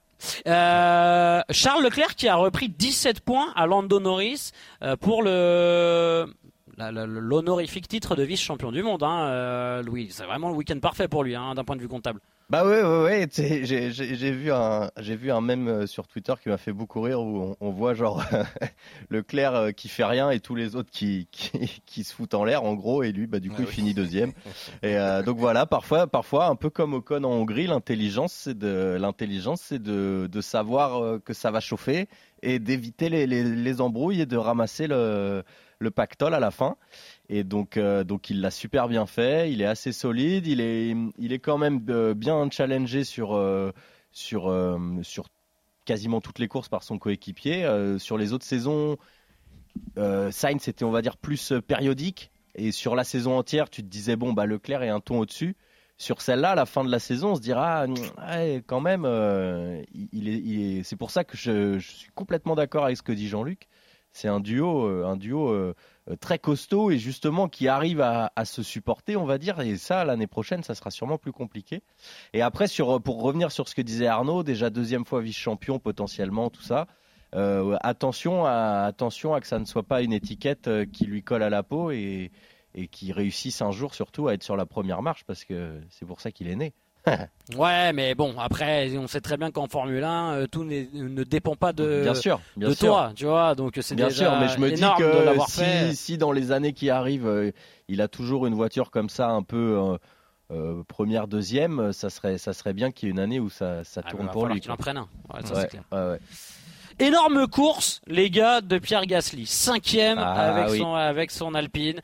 Euh, Charles Leclerc qui a repris dix-sept points à Lando Norris euh, pour le la- la- l'honorifique titre de vice-champion du monde. Hein, euh, Louis, c'est vraiment le week-end parfait pour lui hein, d'un point de vue comptable. Bah ouais, ouais, ouais. tu sais, J'ai j'ai- j'ai vu un, j'ai vu un mème euh, sur Twitter qui m'a fait beaucoup rire où on, on voit genre Leclerc euh, qui fait rien et tous les autres qui, qui, qui se foutent en l'air en gros et lui bah du coup Ah il oui. finit deuxième. Et euh, donc voilà, parfois, parfois un peu comme Ocon en Hongrie, l'intelligence c'est de l'intelligence c'est de, de savoir euh, que ça va chauffer et d'éviter les, les, les embrouilles et de ramasser le, le pactole à la fin. Et donc, euh, donc il l'a super bien fait. Il est assez solide. Il est, il est quand même euh, bien challengé sur, euh, sur, euh, sur quasiment toutes les courses par son coéquipier. Euh, sur les autres saisons, euh, Sainz c'était on va dire plus euh, périodique. Et sur la saison entière, tu te disais bon bah Leclerc est un ton au-dessus. Sur celle-là, à la fin de la saison, on se dira ah, ouais, quand même. Euh, il est, il est... C'est pour ça que je, je suis complètement d'accord avec ce que dit Jean-Luc. C'est un duo, euh, un duo euh, euh, très costaud et justement qui arrive à, à se supporter, on va dire. Et ça, l'année prochaine, ça sera sûrement plus compliqué. Et après, sur, pour revenir sur ce que disait Arnaud, déjà deuxième fois vice-champion potentiellement, tout ça. Euh, attention, à, attention à que ça ne soit pas une étiquette euh, qui lui colle à la peau et, et qui réussisse un jour surtout à être sur la première marche parce que c'est pour ça qu'il est né. Ouais, mais bon, après, on sait très bien qu'en Formule un, euh, tout n'est- ne dépend pas de, bien sûr, bien de sûr. toi, tu vois. Donc c'est Bien déjà sûr, mais je me dis énorme de que l'avoir fait. si, si dans les années qui arrivent, euh, il a toujours une voiture comme ça, un peu euh, euh, première, deuxième, ça serait, ça serait bien qu'il y ait une année où ça, ça Ah, tourne bah, va pour falloir lui. qu'il en quoi. prenne un. Ouais, ça, Ouais, c'est clair. ouais, ouais. Énorme course, les gars, de Pierre Gasly, cinquième Ah, avec oui. son avec son Alpine.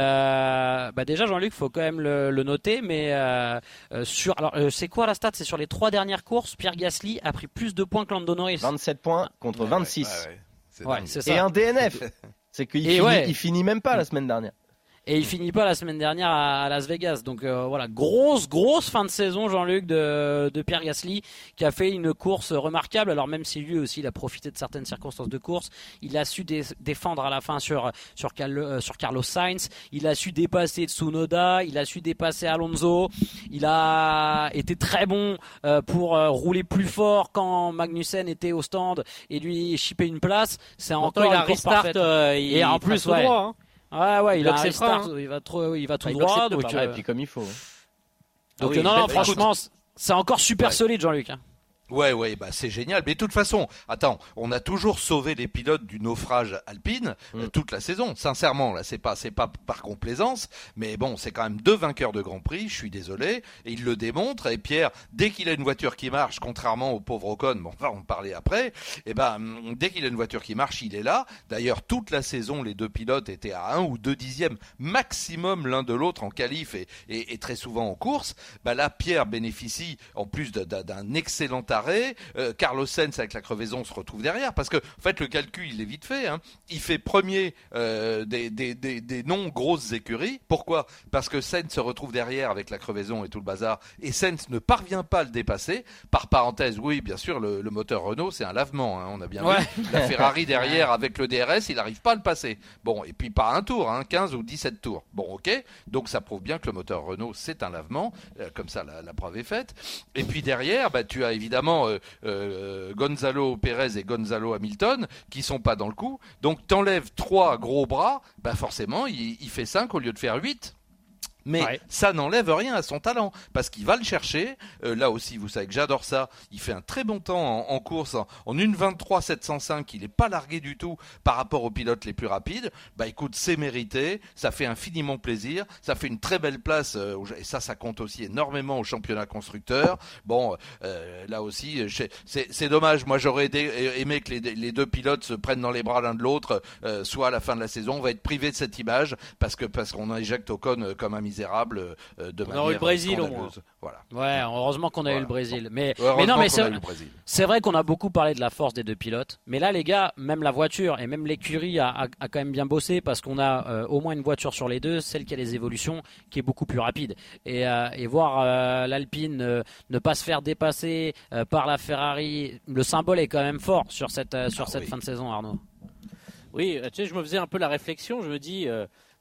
Euh, bah déjà, Jean-Luc, faut quand même le, le noter, mais euh, euh, sur alors euh, c'est quoi la stat? C'est sur les trois dernières courses, Pierre Gasly a pris plus de points que Lando Norris. vingt-sept points contre vingt-six. Ouais, ouais, c'est Ouais, dingue. c'est Et ça. un D N F. C'est qu'il Et finit, ouais. il finit même pas la semaine dernière. Et il finit pas la semaine dernière à, à Las Vegas. Donc euh, voilà, grosse grosse fin de saison, Jean-Luc, de, de Pierre Gasly, qui a fait une course remarquable. Alors même si lui aussi il a profité de certaines circonstances de course, il a su dé- défendre à la fin sur sur, Cal- euh, sur Carlos Sainz. Il a su dépasser Tsunoda, il a su dépasser Alonso. Il a été très bon euh, pour euh, rouler plus fort quand Magnussen était au stand et lui chipper une place. C'est Pourtant, encore il a une course restart. parfaite. euh, il, Et en il plus, passe tout ouais. droit. Hein. Ouais, ouais, il, Il a un bloque ses restart, freins, hein. il va trop, il va tout Ah, il bloque droit. ses Donc, pneus, ouais, euh, et puis comme il faut. hein. donc Ah oui, euh, non, non, bah, franchement, c'est encore super Ouais. solide, Jean-Luc. hein. Ouais, ouais, bah c'est génial. Mais de toute façon, attends, on a toujours sauvé les pilotes du naufrage alpine euh, Mm. toute la saison. Sincèrement, là, c'est pas, c'est pas par complaisance, mais bon, c'est quand même deux vainqueurs de Grand Prix. Je suis désolé, et il le démontre. Et Pierre, dès qu'il a une voiture qui marche, contrairement au pauvre Ocon, bon, on va en parler après. Et ben, hum, dès qu'il a une voiture qui marche, il est là. D'ailleurs, toute la saison, les deux pilotes étaient à un ou deux dixièmes maximum l'un de l'autre en qualif et, et, et très souvent en course. Bah là, Pierre bénéficie en plus de- d'un d'un excellent arrêt. Euh, Carlos Sainz avec la crevaison se retrouve derrière parce que en fait le calcul il est vite fait. Hein. Il fait premier euh, des, des, des, des non grosses écuries. Pourquoi? Parce que Sainz se retrouve derrière avec la crevaison et tout le bazar et Sainz ne parvient pas à le dépasser. Par parenthèse, oui, bien sûr, le, le moteur Renault c'est un lavement. Hein, on a bien Ouais. vu. La Ferrari derrière avec le D R S, il n'arrive pas à le passer. Bon, et puis pas un tour, hein, quinze ou dix-sept tours. Bon, ok. Donc ça prouve bien que le moteur Renault c'est un lavement. Euh, comme ça, la, la preuve est faite. Et puis derrière, bah, tu as évidemment euh, euh, Gonzalo Pérez et Gonzalo Hamilton qui sont pas dans le coup. Donc t'enlèves trois gros bras, bah forcément il, il fait cinq au lieu de faire huit. Mais Ouais. ça n'enlève rien à son talent parce qu'il va le chercher. Euh, là aussi, vous savez que j'adore ça. Il fait un très bon temps en, en course en, en une vingt-trois sept cent cinq. Il est pas largué du tout par rapport aux pilotes les plus rapides. Bah écoute, c'est mérité. Ça fait infiniment plaisir. Ça fait une très belle place euh, au- et ça, ça compte aussi énormément au championnat constructeur. Bon, euh, là aussi, je- c'est c'est dommage. Moi, j'aurais aidé- aimé que les, les deux pilotes se prennent dans les bras l'un de l'autre, euh, soit à la fin de la saison. On va être privé de cette image parce que parce qu'on éjecte Ocon euh, comme un misérable euh, de On manière aura eu le Brésil, au scandaleuse. Voilà. Ouais, heureusement qu'on a eu Voilà. le Brésil. Mais, Heureusement mais non, mais qu'on c'est, a eu le Brésil. c'est vrai qu'on a beaucoup parlé de la force des deux pilotes. Mais là, les gars, même la voiture et même l'écurie a, a, a quand même bien bossé parce qu'on a euh, au moins une voiture sur les deux, celle qui a les évolutions, qui est beaucoup plus rapide. Et, euh, et voir euh, l'Alpine euh, ne pas se faire dépasser euh, par la Ferrari, le symbole est quand même fort sur cette, euh, sur Ah cette oui. fin de saison, Arnaud. Oui, euh, tu sais, je me faisais un peu la réflexion. Je me dis, euh,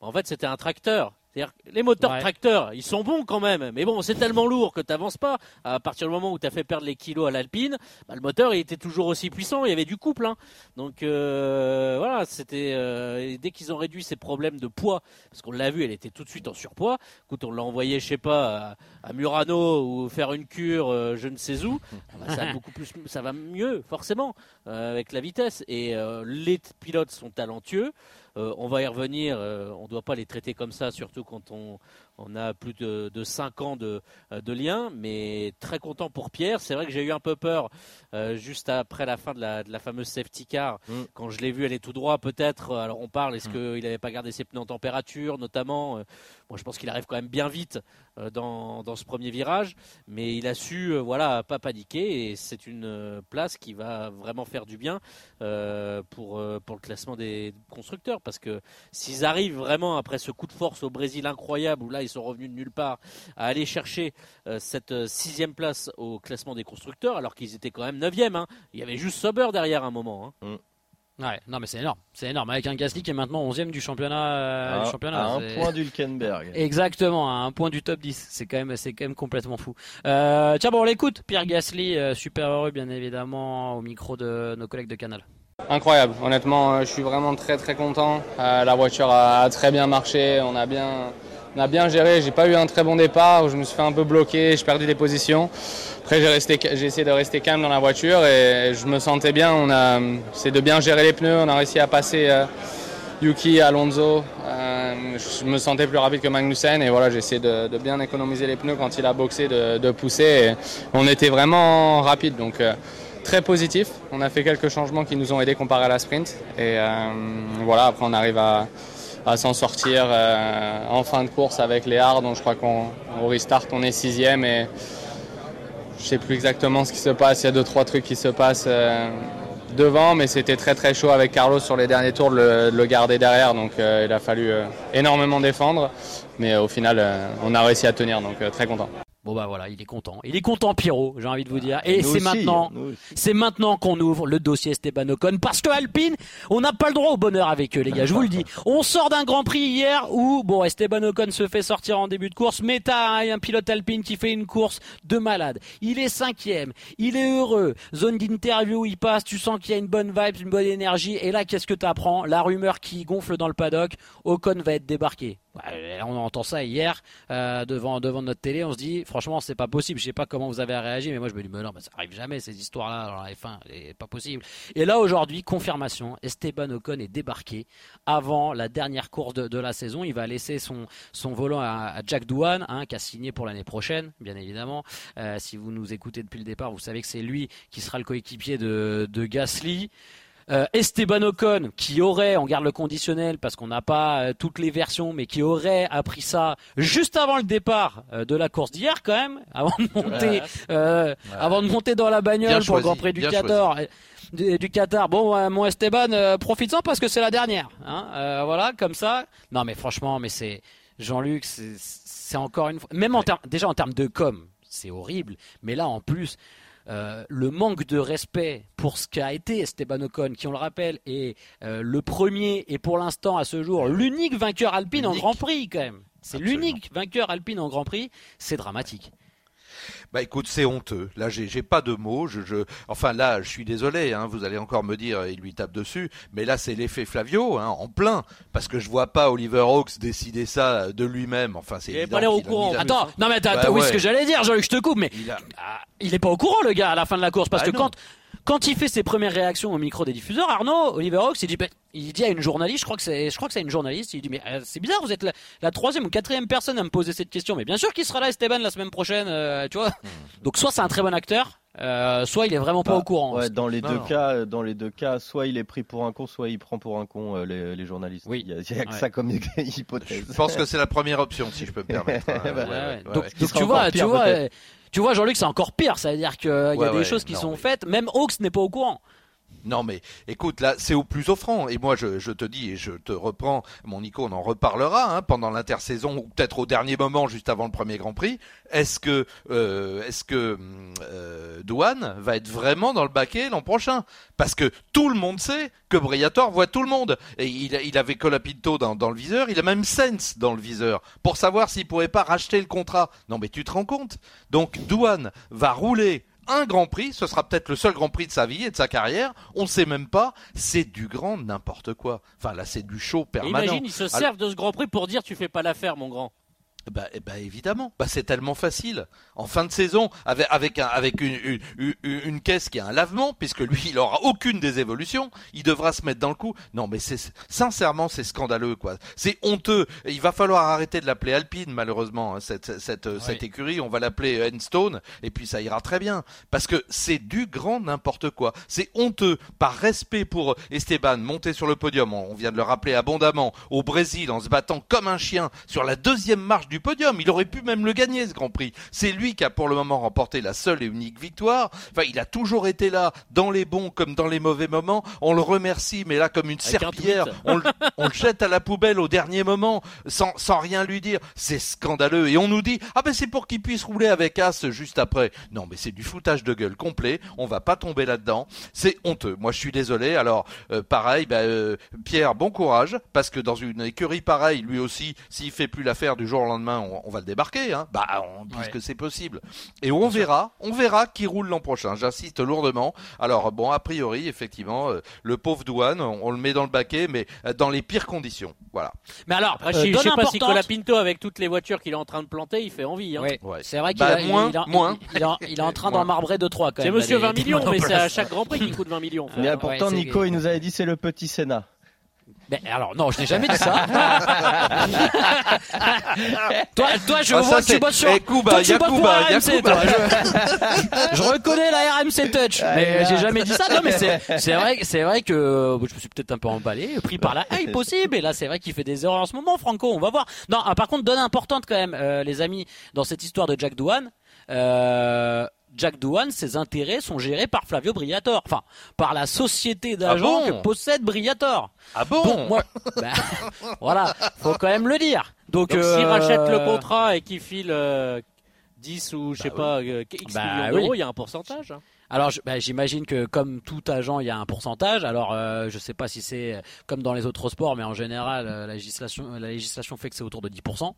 En fait, c'était un tracteur. C'est-à-dire que les moteurs Ouais. tracteurs, ils sont bons quand même, mais bon, c'est tellement lourd que tu n'avances pas. À partir du moment où tu as fait perdre les kilos à l'Alpine, bah, le moteur il était toujours aussi puissant, il y avait du couple. Hein. Donc euh, voilà, c'était euh, dès qu'ils ont réduit ces problèmes de poids, parce qu'on l'a vu, elle était tout de suite en surpoids. Écoute, on l'a envoyé, je sais pas, à, à Murano ou faire une cure, euh, je ne sais où. Bah, ça, a beaucoup plus, ça va mieux, forcément, euh, avec la vitesse. Et euh, les t- pilotes sont talentueux. Euh, on va y revenir, euh, on ne doit pas les traiter comme ça, surtout quand on, on a plus de, de cinq ans de, de lien, mais très content pour Pierre. C'est vrai que j'ai eu un peu peur euh, juste après la fin de la, de la fameuse safety car, Mm. quand je l'ai vu aller tout droit peut-être. Alors on parle, est-ce Mm. qu'il n'avait pas gardé ses pneus en température notamment. euh, Moi je pense qu'il arrive quand même bien vite euh, dans, dans ce premier virage, mais il a su euh, voilà, pas paniquer, et c'est une euh, place qui va vraiment faire du bien euh, pour, euh, pour le classement des constructeurs, parce que s'ils arrivent vraiment après ce coup de force au Brésil incroyable, où là ils sont revenus de nulle part, à aller chercher euh, cette euh, sixième place au classement des constructeurs, alors qu'ils étaient quand même neuvième, hein. Il y avait juste Sauber derrière un moment, hein. Ouais, non mais c'est énorme, c'est énorme. Avec un Gasly qui est maintenant onzième du championnat. euh, À, du championnat à un c'est- point d'Hülkenberg. Exactement, à un point du top dix. C'est quand même, c'est quand même complètement fou. Euh, tiens, bon, on l'écoute. Pierre Gasly, euh, super heureux, bien évidemment, au micro de nos collègues de Canal. Incroyable, honnêtement, euh, je suis vraiment très très content. Euh, la voiture a, a très bien marché, on a bien, on a bien géré. J'ai pas eu un très bon départ, où je me suis fait un peu bloquer, j'ai perdu des positions. Après, j'ai, resté, j'ai essayé de rester calme dans la voiture et je me sentais bien. On a essayé de bien gérer les pneus, on a réussi à passer euh, Yuki, Alonso. Euh, je me sentais plus rapide que Magnussen et voilà, j'ai essayé de, de bien économiser les pneus quand il a boxé, de, de pousser. Et on était vraiment rapide, donc euh, très positif. On a fait quelques changements qui nous ont aidés comparé à la sprint. Et euh, voilà, après on arrive à, à s'en sortir euh, en fin de course avec les hards. Donc je crois qu'on au restart, on est sixième et je sais plus exactement ce qui se passe. Il y a deux trois trucs qui se passent euh, devant, mais c'était très très chaud avec Carlos sur les derniers tours de le, de le garder derrière. Donc euh, il a fallu euh, énormément défendre, mais euh, au final euh, on a réussi à tenir. Donc euh, très content. Bon bah voilà, il est content. Il est content, Pierrot, j'ai envie de vous dire. Et Nous c'est aussi, maintenant, nous aussi. c'est maintenant qu'on ouvre le dossier Esteban Ocon, parce que Alpine, on n'a pas le droit au bonheur avec eux, les gars. Je vous le dis. On sort d'un Grand Prix hier où, bon, Esteban Ocon se fait sortir en début de course, mais t'as un, un pilote Alpine qui fait une course de malade. Il est cinquième, il est heureux. Zone d'interview, il passe, tu sens qu'il y a une bonne vibe, une bonne énergie. Et là, qu'est-ce que t'apprends? La rumeur qui gonfle dans le paddock, Ocon va être débarqué. Ouais, on entend ça hier euh, devant devant notre télé, on se dit franchement c'est pas possible. Je sais pas comment vous avez réagi, mais moi je me dis mais non, mais ça arrive jamais ces histoires-là dans la F un, c'est pas possible. Et là aujourd'hui, confirmation, Esteban Ocon est débarqué avant la dernière course de, de la saison. Il va laisser son son volant à, à Jack Doohan, hein, qui a signé pour l'année prochaine, bien évidemment. Euh, si vous nous écoutez depuis le départ, vous savez que c'est lui qui sera le coéquipier de de Gasly. Euh, Esteban Ocon, qui aurait, on garde le conditionnel parce qu'on n'a pas euh, toutes les versions, mais qui aurait appris ça juste avant le départ euh, de la course d'hier quand même, avant de monter, Ouais. euh, Ouais. avant de monter dans la bagnole Bien pour le choisi, Grand Prix du bien Qatar. euh, Du, du Qatar. Bon, euh, mon Esteban, euh, profites-en parce que c'est la dernière. Hein, euh, voilà, comme ça. Non, mais franchement, mais c'est Jean-Luc, c'est, c'est encore une fois, même en termes, déjà en termes de com, c'est horrible. Mais là, en plus. Euh, le manque de respect pour ce qu'a été Esteban Ocon, qui on le rappelle est euh, le premier et pour l'instant à ce jour l'unique vainqueur alpine Unique. en Grand Prix quand même. C'est Absolument. l'unique vainqueur alpine en Grand Prix, c'est dramatique. Bah écoute, c'est honteux. Là, j'ai, j'ai pas de mots. Je, je, enfin là, je suis désolé. Hein, vous allez encore me dire, il lui tape dessus. Mais là, c'est l'effet Flavio, hein, en plein, parce que je vois pas Oliver Hawks décider ça de lui-même. Enfin, c'est. Il avait évident pas l'air au qu'il a courant. mis la- Attends, non mais attends, Bah attends, oui, ouais. ce que j'allais dire, Jean-Luc, je te coupe, mais Il a- ah, il est pas au courant le gars à la fin de la course, parce Bah que non. quand quand il fait ses premières réactions au micro des diffuseurs, Arnaud, Oliver Hawks, il dit, bah, il dit à une journaliste, je crois que c'est, je crois que c'est une journaliste, il dit mais euh, c'est bizarre, vous êtes la, la troisième ou quatrième personne à me poser cette question, mais bien sûr qu'il sera là Esteban la semaine prochaine, euh, tu vois. Donc soit c'est un très bon acteur, euh, soit il est vraiment pas Bah, au courant. Ouais, dans les Non, deux non. cas, dans les deux cas, soit il est pris pour un con, soit il prend pour un con euh, les, les journalistes. Oui. Il y a, il y a que Ouais. ça comme hypothèse. Je pense que c'est la première option, si je peux me permettre. hein. Ouais, Ouais, Ouais, ouais. ouais, Donc, ouais. Qui donc sera tu encore vois, pire, tu vois, peut-être. euh, tu vois, Jean-Luc, c'est encore pire. Ça veut dire qu'il y a Ouais, des ouais, choses qui non, sont mais- faites. Même Hawks n'est pas au courant. Non mais écoute, là c'est au plus offrant et moi je, je te dis et je te reprends, mon Nico, on en reparlera hein, pendant l'intersaison ou peut-être au dernier moment juste avant le premier Grand Prix. Est-ce que euh, est-ce que euh, Douane va être vraiment dans le baquet l'an prochain? Parce que tout le monde sait que Briatore voit tout le monde et il, il avait Colapinto dans, dans le viseur, il a même Sainz dans le viseur pour savoir s'il pourrait pas racheter le contrat. Non mais tu te rends compte? Donc Douane va rouler un Grand Prix, ce sera peut-être le seul Grand Prix de sa vie et de sa carrière, on ne sait même pas, c'est du grand n'importe quoi. Enfin là c'est du show permanent. Et imagine, ils se servent de ce Grand Prix pour dire tu fais pas l'affaire mon grand. Bah, bah évidemment, bah c'est tellement facile. En fin de saison, avec avec un, avec une, une, une, une caisse qui a un lavement, puisque lui il aura aucune des évolutions, il devra se mettre dans le coup. Non mais c'est sincèrement c'est scandaleux quoi. C'est honteux. Il va falloir arrêter de l'appeler Alpine malheureusement hein, cette cette oui. cette écurie. On va l'appeler Enstone et puis ça ira très bien parce que c'est du grand n'importe quoi. C'est honteux. Par respect pour Esteban, monter sur le podium, on vient de le rappeler abondamment au Brésil en se battant comme un chien sur la deuxième marche du podium, il aurait pu même le gagner ce Grand Prix. C'est lui qui a pour le moment remporté la seule et unique victoire. Enfin, il a toujours été là dans les bons comme dans les mauvais moments. On le remercie, mais là comme une Avec serpillière, on le, on le jette à la poubelle au dernier moment sans sans rien lui dire. C'est scandaleux et on nous dit ah ben c'est pour qu'il puisse rouler avec As juste après. Non mais c'est du foutage de gueule complet. On va pas tomber là-dedans. C'est honteux. Moi je suis désolé. Alors euh, pareil, bah, euh, Pierre, bon courage parce que dans une écurie pareille, lui aussi, s'il fait plus l'affaire du jour au lendemain, On, on va le débarquer, hein. Bah, on dit ouais. que c'est possible. Et on verra, on verra qui roule l'an prochain. J'insiste lourdement. Alors bon, a priori, effectivement, euh, le pauvre Douane, on, on le met dans le baquet, mais euh, dans les pires conditions. Voilà. Mais alors, après, euh, je sais pas si Colapinto, avec toutes les voitures qu'il est en train de planter, il fait envie. Hein. Ouais. Ouais. C'est vrai qu'il bah, a, moins, il, il, moins. Il, il, il, il est en train d'en marbrer deux trois quand c'est même. Monsieur là, vingt des, millions, des mais c'est à chaque Grand Prix qu'il coûte vingt millions. Mais euh, pourtant, ouais, Nico, il nous avait dit c'est le petit Sénat. Mais alors non, je n'ai jamais dit ça. toi, toi, je ah, vois ça, que tu bosses sur. Eh, Kuba, toi, tu bosses pour Kuba, R M C, toi. Je... je reconnais la R M C Touch, mais j'ai jamais dit ça. Non, mais c'est, c'est vrai, c'est vrai que je me suis peut-être un peu emballé, pris par la hype possible. Et là, c'est vrai qu'il fait des erreurs en ce moment, Franco. On va voir. Non, ah, par contre, donne importante quand même, euh, les amis, dans cette histoire de Jack Douane. Euh, Jack Douane, ses intérêts sont gérés par Flavio Briatore, enfin par la société d'agents ah bon que possède Briatore. Ah bon, bon moi, bah, voilà, faut quand même le dire. Donc, Donc euh, s'il rachète le contrat et qu'il file euh, dix ou je sais bah, pas oui. X bah, millions d'euros, il oui. y a un pourcentage. Hein. Alors bah, j'imagine que comme tout agent, il y a un pourcentage. Alors euh, je sais pas si c'est comme dans les autres sports, mais en général, la législation, la législation fait que c'est autour de dix pour cent.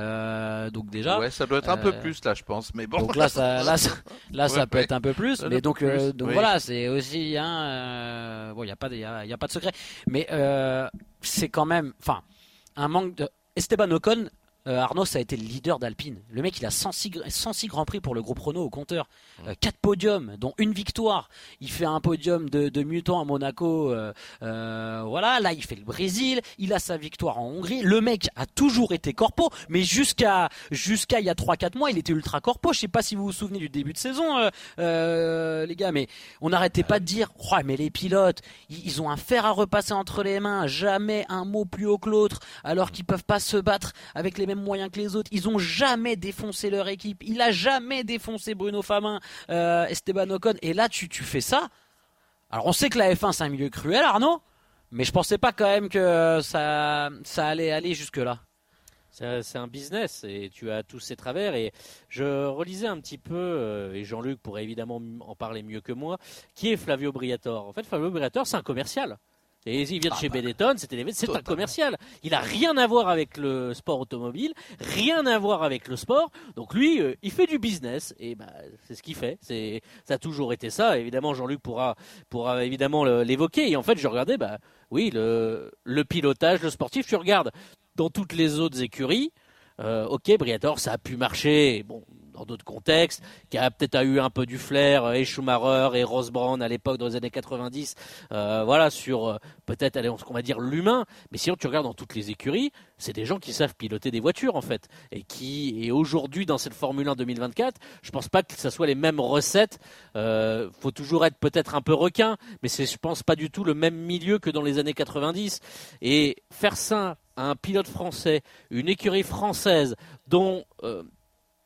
Euh, donc déjà ouais ça doit être un euh, peu plus là je pense mais bon donc là ça là ça, là, ça ouais, peut être un peu plus mais donc plus, euh, donc oui. voilà c'est aussi hein euh, bon il y a pas il y a, y a pas de secret mais euh, c'est quand même enfin un manque de Esteban Ocon. Euh, Arnaud, ça a été le leader d'Alpine. Le mec, il a cent six, cent six grands prix pour le groupe Renault au compteur. Euh, quatre podiums, dont une victoire. Il fait un podium de, de mutant à Monaco. Euh, euh, voilà, là, il fait le Brésil. Il a sa victoire en Hongrie. Le mec a toujours été corpo, mais jusqu'à jusqu'à il y a trois quatre mois, il était ultra corpo. Je sais pas si vous vous souvenez du début de saison, euh, euh, les gars, mais on n'arrêtait pas de dire, oh, mais les pilotes, ils, ils ont un fer à repasser entre les mains. Jamais un mot plus haut que l'autre, alors qu'ils peuvent pas se battre avec les mêmes moyens que les autres. Ils ont jamais défoncé leur équipe. Il a jamais défoncé Bruno Famin, euh, Esteban Ocon. Et là, tu, tu fais ça. Alors, on sait que la F un, c'est un milieu cruel, Arnaud. Mais je pensais pas quand même que ça, ça allait aller jusque-là. C'est, c'est un business et tu as tous ces travers. Et je relisais un petit peu, euh, et Jean-Luc pourrait évidemment en parler mieux que moi, qui est Flavio Briatore. En fait, Flavio Briatore, c'est un commercial. Et il vient de ah chez bah, Benetton, c'était c'est totalement. Un commercial. Il a rien à voir avec le sport automobile, rien à voir avec le sport. Donc lui, euh, il fait du business et bah, c'est ce qu'il fait. C'est, ça a toujours été ça. Évidemment, Jean-Luc pourra, pourra évidemment le, l'évoquer. Et en fait, je regardais, bah oui, le, le pilotage, le sportif. Tu regardes dans toutes les autres écuries. Euh, ok, Briatore, ça a pu marcher. Bon. Dans d'autres contextes, qui a peut-être eu un peu du flair, et Schumacher et Ross Brown à l'époque dans les années quatre-vingt-dix, euh, voilà, sur euh, peut-être, allez, on va dire l'humain, mais sinon tu regardes dans toutes les écuries, c'est des gens qui savent piloter des voitures en fait, et qui, et aujourd'hui dans cette Formule un deux mille vingt-quatre, je pense pas que ça soit les mêmes recettes, euh, faut toujours être peut-être un peu requin, mais c'est, je pense, pas du tout le même milieu que dans les années quatre-vingt-dix, et faire ça à un pilote français, une écurie française dont... Euh,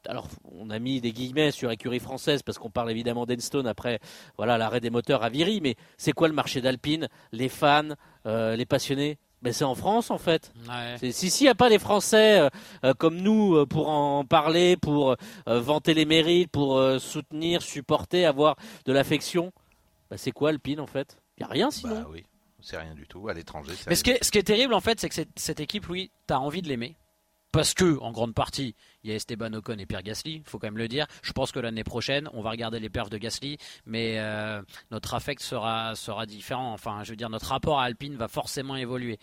alors on a mis des guillemets sur écurie française parce qu'on parle évidemment d'Enstone après voilà l'arrêt des moteurs à Viry, mais c'est quoi le marché d'Alpine? Les fans, euh, les passionnés? Ben c'est en France en fait. Ouais. C'est, si s'il n'y a pas des Français euh, euh, comme nous euh, pour en parler, pour euh, vanter les mérites, pour euh, soutenir, supporter, avoir de l'affection, ben c'est quoi Alpine en fait? Il n'y a rien sinon. Bah oui, c'est rien du tout. À l'étranger, c'est Mais rien ce qui, est, ce qui est terrible en fait, c'est que cette, cette équipe, Louis, t'as envie de l'aimer. Parce que, en grande partie, il y a Esteban Ocon et Pierre Gasly, il faut quand même le dire. Je pense que l'année prochaine, on va regarder les perfs de Gasly, mais euh, notre affect sera, sera différent. Enfin, je veux dire, notre rapport à Alpine va forcément évoluer.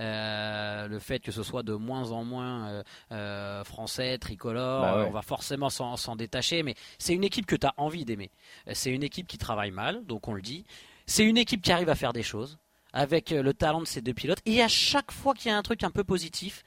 Euh, le fait que ce soit de moins en moins euh, euh, français, tricolore, Bah ouais. on va forcément s'en, s'en détacher. Mais c'est une équipe que tu as envie d'aimer. C'est une équipe qui travaille mal, donc on le dit. C'est une équipe qui arrive à faire des choses avec le talent de ces deux pilotes. Et à chaque fois qu'il y a un truc un peu positif,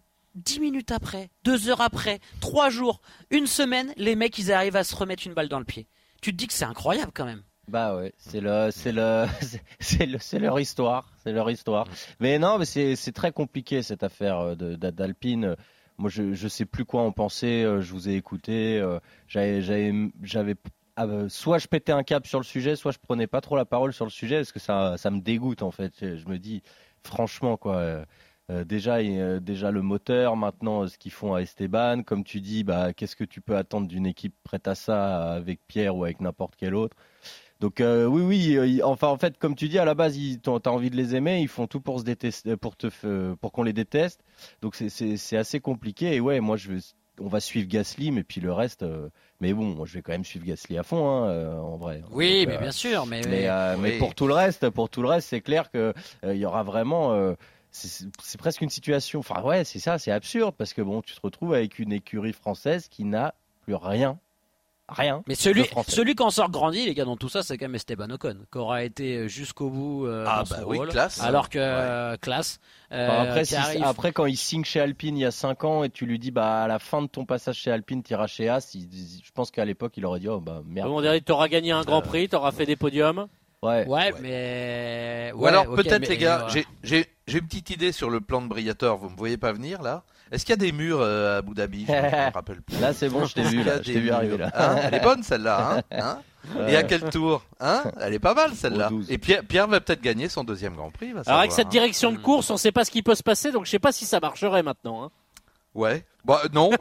dix minutes après, deux heures après, trois jours, une semaine, les mecs ils arrivent à se remettre une balle dans le pied. Tu te dis que c'est incroyable quand même. Bah ouais, c'est le, c'est le, c'est le, c'est leur histoire, c'est leur histoire. Mais non, mais c'est, c'est très compliqué cette affaire de, d'Alpine. Moi, je, je sais plus quoi en penser. Je vous ai écouté. J'avais, j'avais, j'avais, soit je pétais un câble sur le sujet, soit je prenais pas trop la parole sur le sujet parce que ça, ça me dégoûte en fait. Je me dis, franchement quoi. Euh, déjà, euh, déjà le moteur, maintenant euh, ce qu'ils font à Esteban, comme tu dis, bah, qu'est-ce que tu peux attendre d'une équipe prête à ça avec Pierre ou avec n'importe quel autre. Donc euh, oui, oui, euh, enfin en fait, comme tu dis, à la base, ils, t'as envie de les aimer, ils font tout pour se détester, pour te, euh, pour qu'on les déteste. Donc c'est, c'est, c'est assez compliqué. Et ouais, moi je, on va suivre Gasly, mais puis le reste. Euh, mais bon, moi, je vais quand même suivre Gasly à fond, hein, euh, en vrai. Oui, Donc, mais euh, bien sûr, mais mais, euh, oui. mais pour tout le reste, pour tout le reste, c'est clair que il euh, y aura vraiment. Euh, C'est, c'est presque une situation, enfin ouais, c'est ça, c'est absurde parce que bon, tu te retrouves avec une écurie française qui n'a plus rien, rien. Mais celui, de français. celui qui en sort grandi, les gars, dans tout ça, c'est quand même Esteban Ocon, qui aura été jusqu'au bout euh, Ah, dans bah son oui, rôle, classe. alors que Ouais. euh, classe. euh, Enfin, après, qui si- arrive- après, quand il signe chez Alpine il y a cinq ans et tu lui dis bah à la fin de ton passage chez Alpine, tu iras chez As, il- je pense qu'à l'époque il aurait dit oh bah merde. On dirait que tu auras gagné un grand prix, tu auras fait des podiums. Ouais. Ouais, Ouais. mais. Ou ouais, alors ok, peut-être mais- les gars, ouais. j'ai, j'ai, j'ai une petite idée sur le plan de Briator. Vous me voyez pas venir là? Est-ce qu'il y a des murs euh, à Abu Dhabi? Je me rappelle plus. Là c'est bon, je t'ai Est-ce vu qu'il y a là, je des t'ai vu murs arriver là. Hein, elle est bonne celle-là, hein, hein Et à quel tour, hein? Elle est pas mal celle-là. Au douze. Et Pierre, Pierre va peut-être gagner son deuxième Grand Prix. va Alors savoir, avec cette hein. direction de course, on ne sait pas ce qui peut se passer, donc je sais pas si ça marcherait maintenant. Hein. Ouais. Bah non.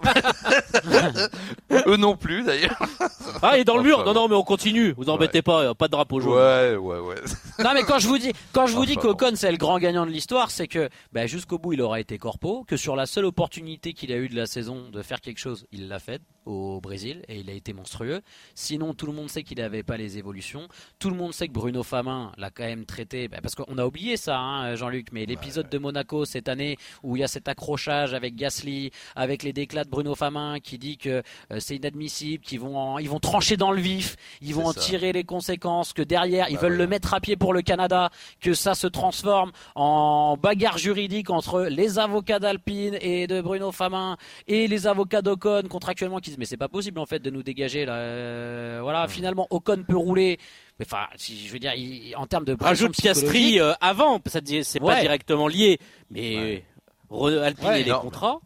Eux non plus d'ailleurs. Ah, il est dans le mur. Enfin, Non, non, mais on continue. Vous embêtez pas, pas de drapeau jaune. Ouais, ouais, ouais. Non, mais quand je vous dis, quand je vous dis Enfin, qu'Ocon c'est le grand gagnant de l'histoire, c'est que bah, jusqu'au bout il aura été corpo, que sur la seule opportunité qu'il a eu de la saison de faire quelque chose, il l'a fait au Brésil et il a été monstrueux. Sinon, tout le monde sait qu'il n'avait pas les évolutions. Tout le monde sait que Bruno Famin l'a quand même traité, bah, parce qu'on a oublié ça, hein, Jean-Luc, mais l'épisode ouais. de Monaco cette année où il y a cet accrochage avec Gasly, avec les déclats de Bruno Famin qui dit que euh, c'est inadmissible, qu'ils vont, en, ils vont trancher dans le vif, ils vont c'est en ça. tirer les conséquences, que derrière ils bah, veulent ouais. le mettre à pied pour le Canada, que ça se transforme en bagarre juridique entre les avocats d'Alpine et de Bruno Famin et les avocats d'Ocon contractuellement qui disent mais c'est pas possible en fait de nous dégager là. Euh, voilà, mmh. Finalement Ocon peut rouler. Mais enfin, si je veux dire, il, en termes de rajoute Piastri euh, avant, ça c'est ouais. pas directement lié, mais ouais. Alpine ouais, et les non. contrats.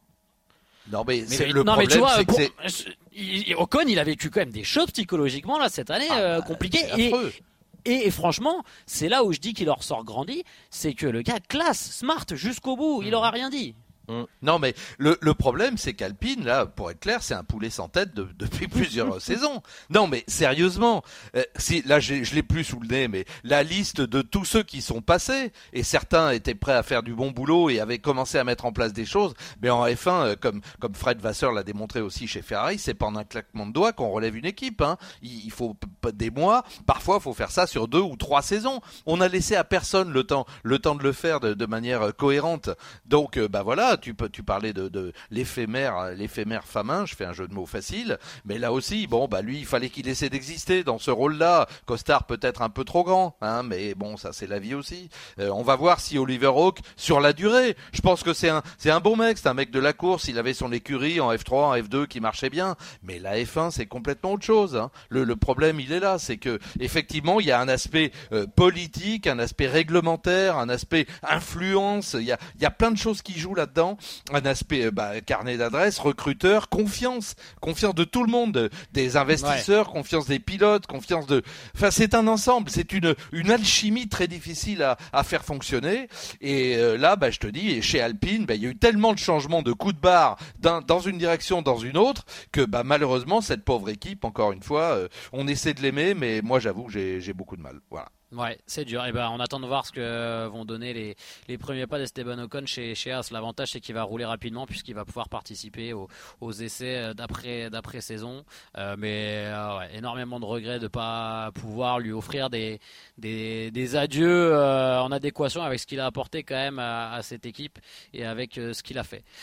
Non mais, mais c'est, mais, le non, problème mais tu vois, c'est que pour, c'est... Il, Ocon il a vécu quand même des chocs psychologiquement là cette année ah, euh, bah, compliquées c'est et, affreux. et, et franchement c'est là où je dis qu'il en ressort grandi, c'est que le gars classe, smart jusqu'au bout, mmh. il aura rien dit. Non mais le, le problème c'est qu'Alpine là pour être clair c'est un poulet sans tête de, depuis plusieurs saisons. Non mais sérieusement euh, si, là j'ai, je l'ai plus sous le nez mais la liste de tous ceux qui sont passés et certains étaient prêts à faire du bon boulot et avaient commencé à mettre en place des choses mais en F un euh, comme, comme Fred Vasseur l'a démontré aussi chez Ferrari c'est pas en un claquement de doigts qu'on relève une équipe hein. il, il faut p- des mois, parfois il faut faire ça sur deux ou trois saisons. On a laissé à personne le temps, le temps de le faire de, de manière cohérente donc euh, bah voilà Tu, peux, tu parlais de, de l'éphémère, l'éphémère Famin, je fais un jeu de mots facile, mais là aussi, bon, bah lui, il fallait qu'il essaie d'exister dans ce rôle-là. Costard peut-être un peu trop grand, hein, mais bon, ça c'est la vie aussi. Euh, on va voir si Oliver Hawke, sur la durée, je pense que c'est un, c'est un bon mec, c'est un mec de la course, il avait son écurie en F trois, en F deux qui marchait bien, mais la F un c'est complètement autre chose. Hein. Le, le problème il est là, c'est que effectivement il y a un aspect euh, politique, un aspect réglementaire, un aspect influence, il y a, il y a plein de choses qui jouent là-dedans, un aspect euh, bah, carnet d'adresses, recruteur, confiance, confiance de tout le monde, des investisseurs, ouais. confiance des pilotes, confiance de, enfin c'est un ensemble, c'est une une alchimie très difficile à, à faire fonctionner. Et euh, là, bah je te dis, chez Alpine, bah il y a eu tellement de changements de coups de barre d'un, dans une direction, dans une autre, que bah malheureusement cette pauvre équipe, encore une fois, euh, on essaie de l'aimer, mais moi j'avoue que j'ai j'ai beaucoup de mal. Voilà. Ouais, c'est dur. Et ben, on attend de voir ce que vont donner les, les premiers pas d'Esteban Ocon chez, chez Haas. L'avantage, c'est qu'il va rouler rapidement puisqu'il va pouvoir participer aux, aux essais d'après, d'après saison. Euh, mais euh, ouais, énormément de regrets de pas pouvoir lui offrir des, des, des adieux euh, en adéquation avec ce qu'il a apporté quand même à, à cette équipe et avec euh, ce qu'il a fait.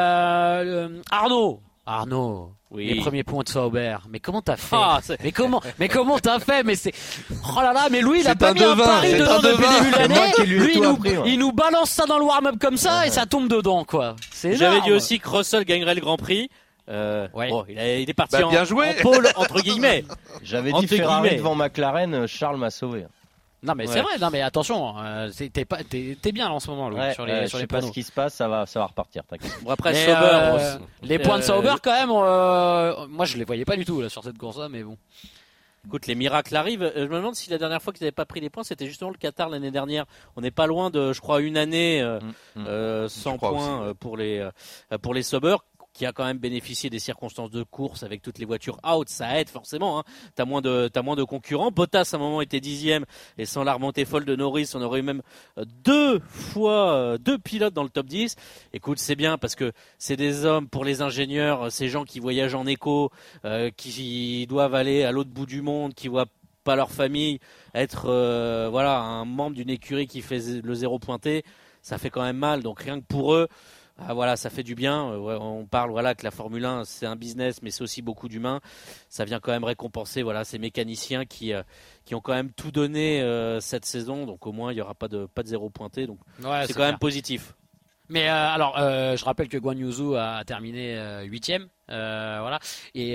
Euh, Arnaud. Arnaud, oui. Les premiers points de Sauber. Mais comment t'as fait ah, Mais comment Mais comment t'as fait Mais c'est oh là là. Mais lui, il c'est a pas mis devin, un pari dedans depuis le début de l'année. Lui, il nous, appris, ouais. il nous balance ça dans le warm-up comme ça ouais. et ça tombe dedans, quoi. C'est J'avais dit aussi que Russell gagnerait le Grand Prix. Euh, ouais. bon, il, a, il est parti bah, en, en pôle entre guillemets. J'avais dit Ferrari guillemets. devant McLaren. Charles m'a sauvé. Non mais ouais. c'est vrai, non mais attention, euh, t'es, pas, t'es, t'es bien là en ce moment Louis, ouais, sur les, euh, sur je les sais panneaux. Pas ce qui se passe, ça va, ça va repartir. T'inquiète. Bon après mais, Sauber, euh, les euh, points de Sauber quand même, euh, moi je les voyais pas du tout là sur cette course-là, mais bon. Écoute, les miracles arrivent. Je me demande si la dernière fois qu'ils n'avaient pas pris les points, c'était justement le Qatar l'année dernière. On n'est pas loin de, je crois, une année euh, mmh, euh, sans points aussi, ouais. pour les euh, pour les Sauber, qui a quand même bénéficié des circonstances de course avec toutes les voitures out, ça aide forcément. Hein. T'as moins de t'as moins de concurrents. Bottas à un moment était dixième et sans la remontée folle de Norris, on aurait eu même deux fois deux pilotes dans le top dix. Écoute, c'est bien parce que c'est des hommes pour les ingénieurs, ces gens qui voyagent en éco, euh, qui doivent aller à l'autre bout du monde, qui voient pas leur famille être euh, voilà un membre d'une écurie qui fait le zéro pointé, ça fait quand même mal. Donc rien que pour eux. Ah, voilà, ça fait du bien. On parle voilà que la Formule un c'est un business, mais c'est aussi beaucoup d'humains. Ça vient quand même récompenser voilà ces mécaniciens qui euh, qui ont quand même tout donné euh, cette saison. Donc au moins il y aura pas de pas de zéro pointé. Donc ouais, c'est, c'est quand clair. Même positif. Mais euh, alors, euh, je rappelle que Guan Yuzu a terminé huitième, euh, euh, voilà. Et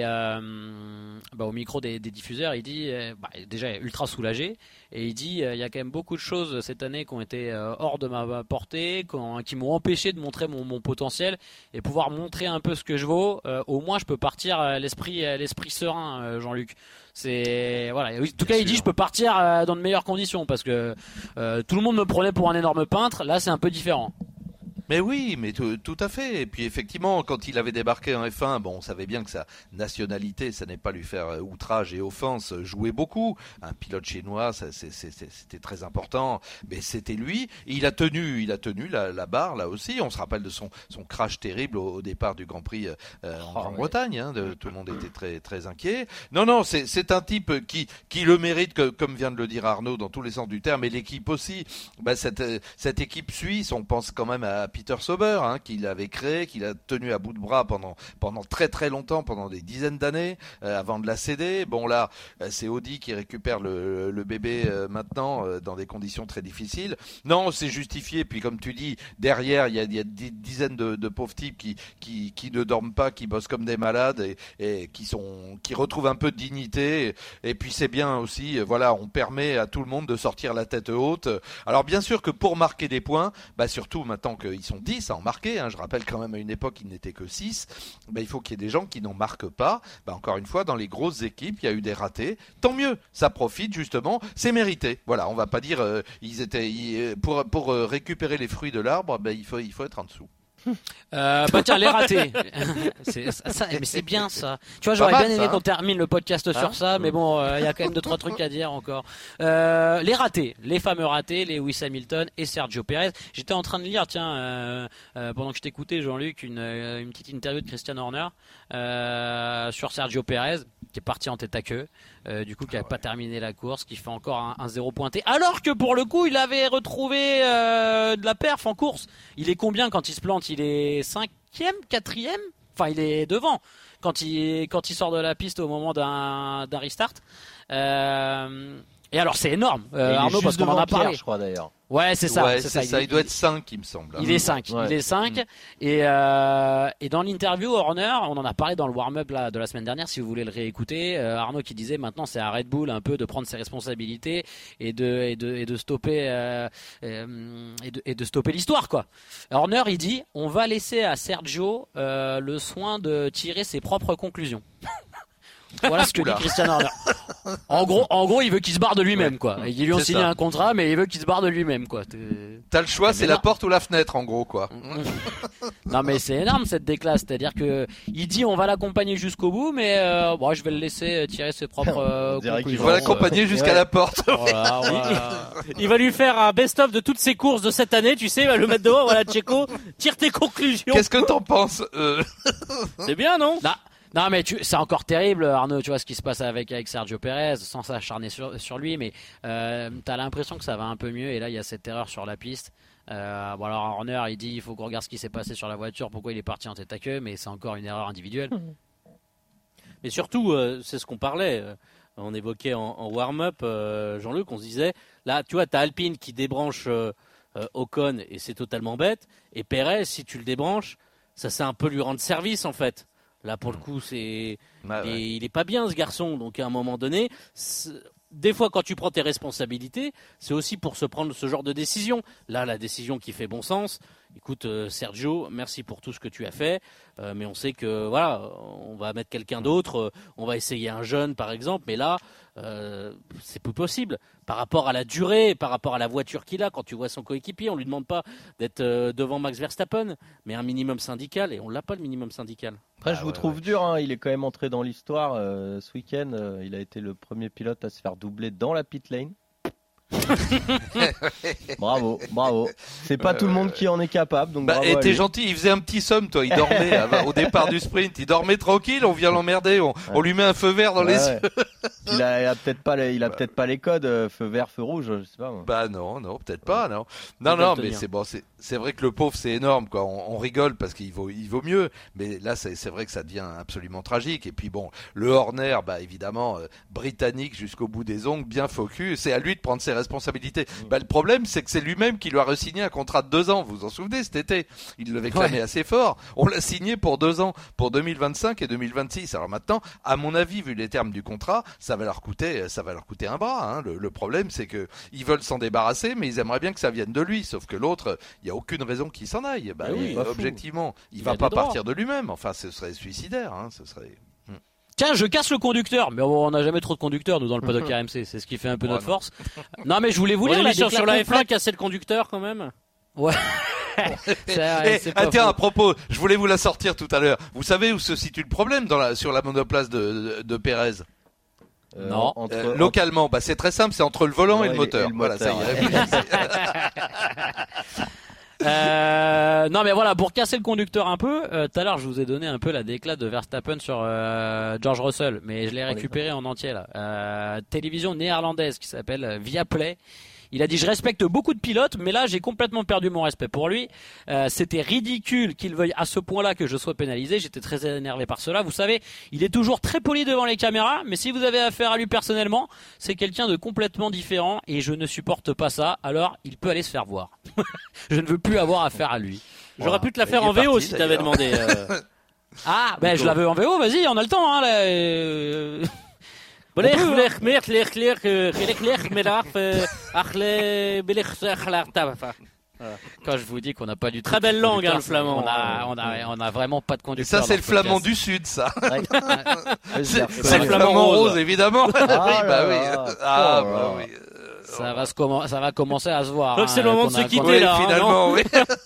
euh, bah, au micro des, des diffuseurs, il dit, euh, bah, déjà ultra soulagé, et il dit, euh, il y a quand même beaucoup de choses cette année qui ont été euh, hors de ma portée, qui m'ont empêché de montrer mon, mon potentiel et pouvoir montrer un peu ce que je vaux. Euh, au moins, je peux partir euh, l'esprit, euh, l'esprit serein, euh, Jean-Luc. C'est voilà. En tout cas, il dit, je peux partir euh, dans de meilleures conditions parce que euh, tout le monde me prenait pour un énorme peintre. Là, c'est un peu différent. Mais oui, mais tout, tout à fait. Et puis effectivement, quand il avait débarqué en F un, bon, on savait bien que sa nationalité, ça n'est pas lui faire outrage et offense, jouer beaucoup. Un pilote chinois, ça, c'est, c'est, c'était très important. Mais c'était lui. Et il a tenu, il a tenu la, la barre là aussi. On se rappelle de son, son crash terrible au, au départ du Grand Prix euh, en, oh, en ouais. Bretagne. Hein, de, tout le monde était très, très inquiet. Non, non, c'est, c'est un type qui, qui le mérite, que, comme vient de le dire Arnaud, dans tous les sens du terme, et l'équipe aussi. Bah, cette, cette équipe suisse, on pense quand même à Peter Sauber, hein, qu'il avait créé, qu'il a tenu à bout de bras pendant pendant très très longtemps, pendant des dizaines d'années, euh, avant de la céder. Bon là, c'est Audi qui récupère le, le bébé euh, maintenant euh, dans des conditions très difficiles. Non, c'est justifié. Puis comme tu dis, derrière il y a, il y a des dizaines de, de pauvres types qui qui qui ne dorment pas, qui bossent comme des malades et, et qui sont qui retrouvent un peu de dignité. Et, et puis c'est bien aussi, euh, voilà, on permet à tout le monde de sortir la tête haute. Alors bien sûr que pour marquer des points, bah surtout maintenant qu'ils sont dix à en marquer, hein, je rappelle quand même à une époque il n'était que six, bah, il faut qu'il y ait des gens qui n'en marquent pas. Bah, encore une fois, dans les grosses équipes il y a eu des ratés, tant mieux, ça profite justement, c'est mérité. Voilà, on va pas dire euh, ils étaient ils, pour, pour euh, récupérer les fruits de l'arbre, bah, il, faut, il faut être en dessous. Euh, bah tiens, les ratés. c'est, ça, mais c'est bien ça. Tu vois, j'aurais bien aimé ça, qu'on termine le podcast hein sur ça, mais bon, il euh, y a quand même deux trois trucs à dire encore. Euh, les ratés, les fameux ratés, les Lewis Hamilton et Sergio Perez. J'étais en train de lire, tiens, euh, euh, pendant que je t'écoutais, Jean-Luc, une, une petite interview de Christian Horner euh, sur Sergio Perez, qui est parti en tête à queue, euh, du coup qui n'a ah ouais. pas terminé la course, qui fait encore un, un zéro pointé, alors que pour le coup, il avait retrouvé euh, de la perf en course. Il est combien quand il se plante? Il est cinquième, quatrième, enfin il est devant quand il quand il sort de la piste au moment d'un d'un restart. Euh, et alors c'est énorme, euh, Arnaud, parce qu'on en a parlé. Pierre, je crois d'ailleurs. Ouais, c'est ça. Ouais, c'est c'est ça. ça. Il, Il, doit être cinq, il me semble. il est cinq. Ouais. Il est cinq. Mm. Et, euh, et dans l'interview Horner, on en a parlé dans le warm-up là, de la semaine dernière, si vous voulez le réécouter, euh, Arnaud qui disait maintenant c'est à Red Bull un peu de prendre ses responsabilités et de, et de, et de stopper, euh, euh, et de, et de stopper l'histoire, quoi. Horner, il dit, on va laisser à Sergio euh, le soin de tirer ses propres conclusions. Voilà ce que dit Oula. Christian Horner. En gros, en gros, il veut qu'il se barre de lui-même, quoi. Ils lui ont C'est signé ça. un contrat, mais il veut qu'il se barre de lui-même, quoi. T'es- T'as le choix, c'est Mais la non. porte ou la fenêtre, en gros, quoi. Non, mais c'est énorme cette déclasse, c'est-à-dire que il dit on va l'accompagner jusqu'au bout, mais euh, bon, je vais le laisser tirer ses propres euh, On dirait qu'il Il conclusions. va l'accompagner jusqu'à Ouais. la porte. Voilà, voilà. Il va lui faire un best-of de toutes ses courses de cette année, tu sais, il va le mettre dehors, voilà, Checo, tire tes conclusions. Qu'est-ce que t'en penses euh... C'est bien, non? Non, non, mais tu, c'est encore terrible, Arnaud. Tu vois ce qui se passe avec avec Sergio Perez, sans s'acharner sur sur lui, mais euh, t'as l'impression que ça va un peu mieux. Et là, il y a cette erreur sur la piste. Euh, bon alors Horner, il dit il faut qu'on regarde ce qui s'est passé sur la voiture, pourquoi il est parti en tête à queue, mais c'est encore une erreur individuelle. Mais surtout, euh, c'est ce qu'on parlait. euh, on évoquait en, en warm-up, euh, Jean-Luc, on se disait, là, tu vois, t'as Alpine qui débranche euh, euh, Ocon et c'est totalement bête. Et Perez, si tu le débranches, ça c'est un peu lui rendre service en fait. Là, pour le coup, c'est, Ouais, et ouais. il est pas bien ce garçon. Donc à un moment donné, c'est- des fois quand tu prends tes responsabilités, c'est aussi pour se prendre ce genre de décision. Là, la décision qui fait bon sens. Écoute, euh, Sergio, merci pour tout ce que tu as fait, euh, mais on sait que voilà, on va mettre quelqu'un d'autre, euh, on va essayer un jeune par exemple, mais là, euh, c'est plus possible. Par rapport à la durée, par rapport à la voiture qu'il a, quand tu vois son coéquipier, on lui demande pas d'être euh, devant Max Verstappen, mais un minimum syndical, et on l'a pas le minimum syndical. Après, Ah je vous ouais, trouve ouais. dur. Hein. Il est quand même entré dans l'histoire euh, ce week-end. euh, il a été le premier pilote à se faire doubler dans la pit lane. Bravo, bravo. C'est pas Ouais, tout le ouais, monde ouais. qui en est capable. Donc Bah, bravo et à t'es lui. gentil, il faisait un petit somme, toi. Il dormait avant- au départ du sprint. Il dormait tranquille. On vient l'emmerder. On, on lui met un feu vert dans Ouais, les ouais. yeux. Il a, il a peut-être pas les, il a Bah. peut-être pas les codes euh, feu vert, feu rouge. Je sais pas. Moi. Bah non, non, peut-être pas, non. Non, Il doit non, le mais tenir. c'est bon, c'est c'est vrai que le pauvre c'est énorme, quoi. On, on rigole parce qu'il vaut il vaut mieux, mais là c'est c'est vrai que ça devient absolument tragique. Et puis bon, le Horner, bah évidemment euh, britannique jusqu'au bout des ongles, bien focus. C'est à lui de prendre ses responsabilités. Bah le problème c'est que c'est lui-même qui lui a re-signé un contrat de deux ans. Vous vous en souvenez cet été? Il l'avait clamé Ouais. assez fort. On l'a signé pour deux ans, pour deux mille vingt-cinq et deux mille vingt-six. Alors maintenant, à mon avis, vu les termes du contrat, ça va leur coûter, ça va leur coûter un bras. Hein. Le, le problème, c'est que ils veulent s'en débarrasser, mais ils aimeraient bien que ça vienne de lui. Sauf que l'autre, il y a aucune raison qu'il s'en aille. Bah, Mais oui, et pas fou. objectivement, il, Il va a pas des droits. partir de lui-même. Enfin, ce serait suicidaire. Hein. Ce serait. Tiens, je casse le conducteur. Mais on n'a jamais trop de conducteurs, nous, dans le paddock R M C. C'est ce qui fait un peu Ouais, notre non. force. Non, mais je voulais vous Vous lire la l'émission sur la déclaration F un, casser le conducteur quand même. C'est vrai, Eh, c'est ah, pas tiens, faux. à propos, je voulais vous la sortir tout à l'heure. Vous savez où se situe le problème dans la, sur la monoplace de, de, de Pérez? Euh, Non. entre, Euh, entre- localement, bah c'est très simple, c'est entre le volant Ouais, et le et- moteur. et le Voilà, ça moteur, y est, ouais. réfléchissez. Euh, non, mais voilà, pour casser le conducteur un peu, euh, tout à l'heure, je vous ai donné un peu la déclate de Verstappen sur euh, George Russell, mais je l'ai récupéré en entier là. Euh, télévision néerlandaise qui s'appelle euh, Viaplay. Il a dit je respecte beaucoup de pilotes, mais là j'ai complètement perdu mon respect pour lui. Euh, c'était ridicule qu'il veuille à ce point-là que je sois pénalisé. J'étais très énervé par cela. Vous savez, il est toujours très poli devant les caméras, mais si vous avez affaire à lui personnellement, c'est quelqu'un de complètement différent et je ne supporte pas ça. Alors il peut aller se faire voir. Je ne veux plus avoir affaire à lui. J'aurais Voilà. pu te la Il faire est en V O parti, si t'avais d'ailleurs. demandé. euh. Ah, ben je la veux en V O. Vas-y, on a le temps. Hein, là, euh... Blech, peut, hein. blech, blech, blech, blech, euh, blech, blech, blech, euh, achle, blech, blech, blech. Quand je vous dis qu'on n'a pas du tout Très de belle langue, conducteur, hein, le flamand. On a, on a, on a vraiment pas de Et conducteur. ça, c'est dans le ce flamand podcast. du sud, ça. Ouais. Ouais, je C'est l'ai c'est reconnu. le flamand rose, évidemment. Ah oui, bah là oui. là. Ah, Oh là bah là. oui. Ça va, se commen- ça va commencer à se voir. Donc hein, c'est le moment qu'on de a- se quitter, qu'on- Oui, là, hein, finalement, oui.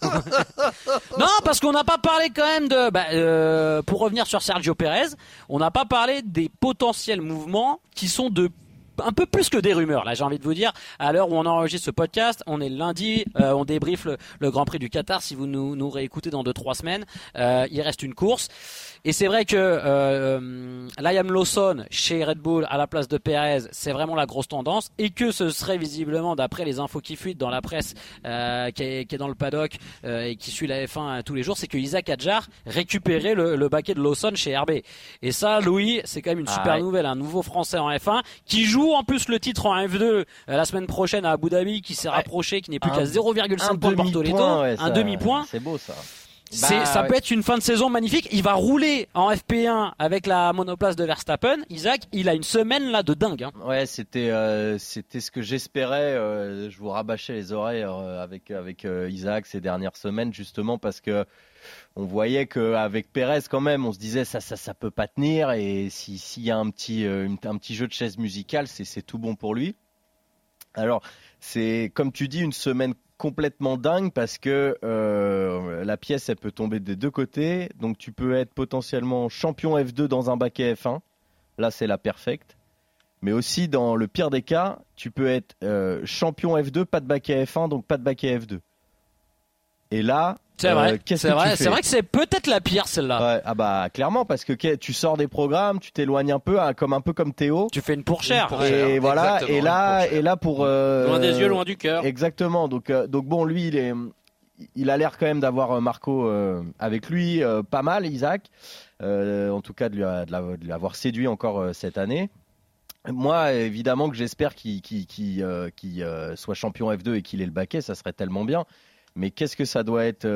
Non, parce qu'on n'a pas parlé quand même de. Bah, euh, pour revenir sur Sergio Perez, on n'a pas parlé des potentiels mouvements qui sont de un peu plus que des rumeurs. Là, j'ai envie de vous dire, à l'heure où on enregistre ce podcast, on est lundi, euh, on débriefe le, le Grand Prix du Qatar. Si vous nous, nous réécoutez dans deux trois semaines, euh, il reste une course. Et c'est vrai que euh, Liam Lawson chez Red Bull à la place de Perez, c'est vraiment la grosse tendance, et que ce serait visiblement, d'après les infos qui fuitent dans la presse, euh, qui, est, qui est dans le paddock euh, et qui suit la F un tous les jours, c'est que Isaac Hadjar récupérait le, le baquet de Lawson chez R B. Et ça, Louis, c'est quand même une Ah super ouais. nouvelle, un nouveau Français en F un qui joue joue en plus le titre en F deux euh, la semaine prochaine à Abu Dhabi, qui s'est ouais. rapproché, qui n'est plus un, qu'à zéro virgule cinq points de Bortoleto, ouais, un demi-point. C'est beau ça. C'est, bah, ça ouais. peut être une fin de saison magnifique. Il va rouler en F P un avec la monoplace de Verstappen. Isaac, il a une semaine là de dingue. Hein. Ouais, c'était euh, c'était ce que j'espérais. Euh, je vous rabâchais les oreilles euh, avec avec euh, Isaac ces dernières semaines, justement parce que on voyait qu'avec Pérez quand même, on se disait ça ça ça peut pas tenir, et si s'il y a un petit euh, un petit jeu de chaise musicale, c'est c'est tout bon pour lui. Alors c'est comme tu dis une semaine complètement dingue parce que euh, la pièce elle peut tomber des deux côtés, donc tu peux être potentiellement champion F deux dans un baquet F un, là c'est la perfecte, mais aussi dans le pire des cas tu peux être euh, champion F deux, pas de baquet F un, donc pas de baquet F deux, et là c'est vrai, euh, qu'est-ce c'est que vrai, tu fais ? C'est vrai que c'est peut-être la pire celle-là. Ouais, ah bah clairement parce que tu sors des programmes, tu t'éloignes un peu, hein, comme un peu comme Théo. Tu fais une pourchère. Une pourchère. Et voilà, exactement, et là, et là pour euh, loin des yeux, loin du cœur. Exactement. Donc, euh, donc bon, lui, il est, il a l'air quand même d'avoir Marco euh, avec lui, euh, pas mal, Isaac. Euh, en tout cas, de, lui, de l'avoir séduit encore euh, cette année. Moi, évidemment que j'espère qu'il, qu'il, qu'il, euh, qu'il euh, soit champion F deux et qu'il ait le baquet, ça serait tellement bien. Mais qu'est-ce que ça doit être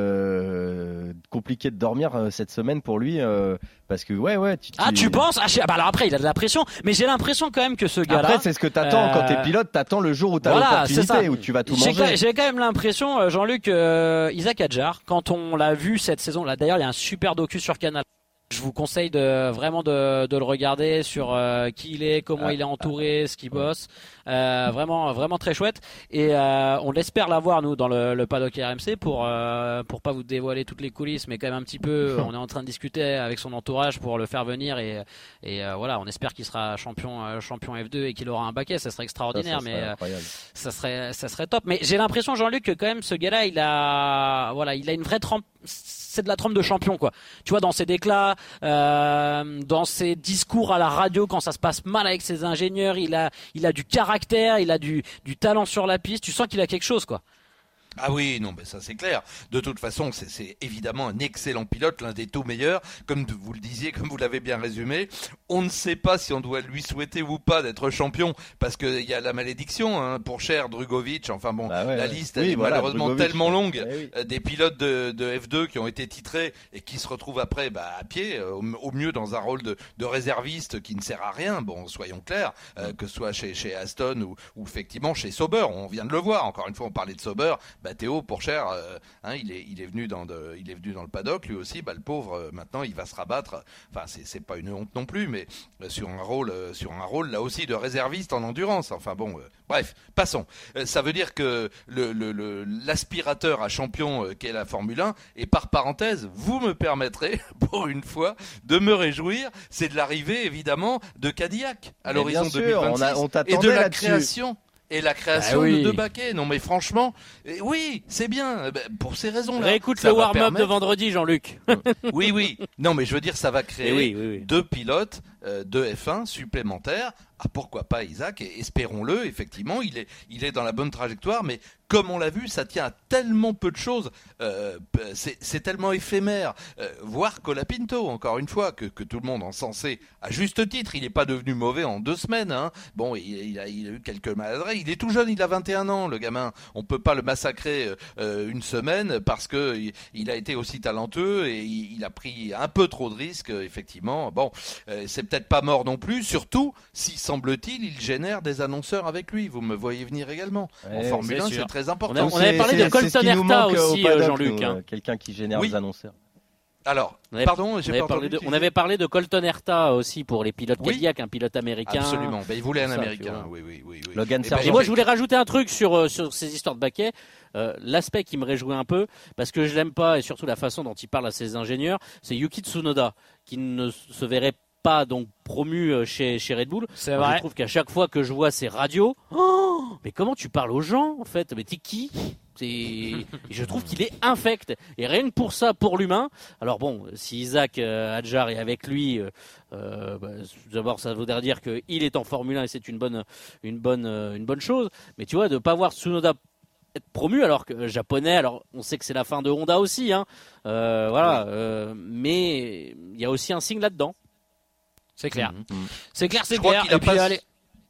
euh, compliqué de dormir euh, cette semaine pour lui euh, parce que ouais ouais tu, tu... Ah tu penses ah, je... bah alors après il a de la pression, mais j'ai l'impression quand même que ce gars-là, après c'est ce que t'attends euh... quand t'es pilote, t'attends le jour où t'as voilà, l'opportunité, où tu vas tout j'ai manger. Quand, j'ai quand même l'impression, Jean-Luc, euh, Isaac Hadjar, quand on l'a vu cette saison là, d'ailleurs il y a un super docu sur Canal. Je vous conseille de vraiment de, de le regarder sur euh, qui il est, comment ah, il est entouré, ah, ce qu'il bosse. Euh, vraiment, vraiment très chouette. Et euh, on l'espère l'avoir nous dans le, le paddock R M C pour euh, pour pas vous dévoiler toutes les coulisses, mais quand même un petit peu. On est en train de discuter avec son entourage pour le faire venir et et euh, voilà, on espère qu'il sera champion euh, champion F deux et qu'il aura un baquet. Ça serait extraordinaire, ça, ça serait mais euh, ça serait ça serait top. Mais j'ai l'impression, Jean-Luc, que quand même ce gars-là, il a voilà, il a une vraie trempe. C'est de la trempe de champion, quoi. Tu vois, dans ses déclats, euh, dans ses discours à la radio, quand ça se passe mal avec ses ingénieurs, il a, il a du caractère, il a du, du talent sur la piste. Tu sens qu'il a quelque chose, quoi. Ah oui, non, mais ça c'est clair. De toute façon, c'est, c'est évidemment un excellent pilote, l'un des tout meilleurs. Comme vous le disiez, comme vous l'avez bien résumé, on ne sait pas si on doit lui souhaiter ou pas d'être champion, parce qu'il y a la malédiction, hein, pour Cher, Drugovic. Enfin bon, bah ouais, la liste oui, elle est voilà, malheureusement Drugovic, tellement longue. Eh oui. Des pilotes de, de F deux qui ont été titrés et qui se retrouvent après bah, à pied, au, au mieux dans un rôle de, de réserviste qui ne sert à rien. Bon, soyons clairs, euh, que ce soit chez, chez Aston ou, ou effectivement chez Sauber. On vient de le voir. Encore une fois, on parlait de Sauber. Bah, Théo Pourchaire, euh, hein, il est il est venu dans de, il est venu dans le paddock lui aussi. Bah le pauvre, euh, maintenant il va se rabattre. Enfin c'est c'est pas une honte non plus, mais euh, sur un rôle euh, sur un rôle là aussi de réserviste en endurance. Enfin bon, euh, bref, passons. Euh, ça veut dire que le, le, le l'aspirateur à champion euh, qu'est la Formule un, et par parenthèse, vous me permettrez pour une fois de me réjouir, c'est de l'arrivée évidemment de Cadillac à mais l'horizon deux mille vingt-six, on a, on et de la là-dessus. création. Et la création ah oui. de deux baquets. Non mais franchement, oui, c'est bien. Pour ces raisons-là. Réécoute le warm-up permettre... de vendredi, Jean-Luc. Oui, oui. Non mais je veux dire, ça va créer oui, oui, oui. deux pilotes euh, de F un supplémentaires. Ah, pourquoi pas Isaac, et espérons-le, effectivement, il est, il est dans la bonne trajectoire, mais comme on l'a vu, ça tient à tellement peu de choses, euh, c'est, c'est tellement éphémère, euh, voir Colapinto, encore une fois, que, que tout le monde encensait, à juste titre, il n'est pas devenu mauvais en deux semaines, hein. Bon, il, il, a, il a eu quelques maladresses, il est tout jeune, il a vingt et un ans, le gamin, on peut pas le massacrer euh, une semaine, parce que il, il a été aussi talentueux, et il, il a pris un peu trop de risques, effectivement, bon, euh, c'est peut-être pas mort non plus, surtout, si semble-t-il, il génère des annonceurs avec lui. Vous me voyez venir également. Ouais, en Formule un, c'est très important. On, a, on avait parlé c'est, de Colton Herta aussi, paddock, Jean-Luc. Nous, hein. Quelqu'un qui génère oui. des annonceurs. Alors, on avait, pardon, j'ai on pas parlé entendu. De, on avait parlé de Colton Herta aussi pour les pilotes oui. Cadillac, un pilote américain. Absolument. Ben, il voulait un ça, américain. Oui, oui, oui, oui. Logan et, ben, et moi, je voulais rajouter un truc sur euh, sur ces histoires de baquets. Euh, l'aspect qui me réjouit un peu, parce que je l'aime pas, et surtout la façon dont il parle à ses ingénieurs, c'est Yuki Tsunoda, qui ne se verrait pas donc promu chez chez Red Bull. C'est vrai. Je trouve qu'à chaque fois que je vois ces radios, oh, mais comment tu parles aux gens en fait? Mais t'es qui? C'est... Je trouve qu'il est infect. Et rien que pour ça, pour l'humain. Alors bon, si Isaac euh, Hadjar est avec lui, euh, euh, bah, d'abord ça voudrait dire qu'il est en Formule un et c'est une bonne une bonne euh, une bonne chose. Mais tu vois, de pas voir Tsunoda être promu alors que euh, japonais, alors on sait que c'est la fin de Honda aussi, hein. Euh, voilà. Oui. Euh, mais il y a aussi un signe là-dedans. C'est clair. Mmh. C'est clair, c'est je clair. Crois qu'il a et pas... puis allez.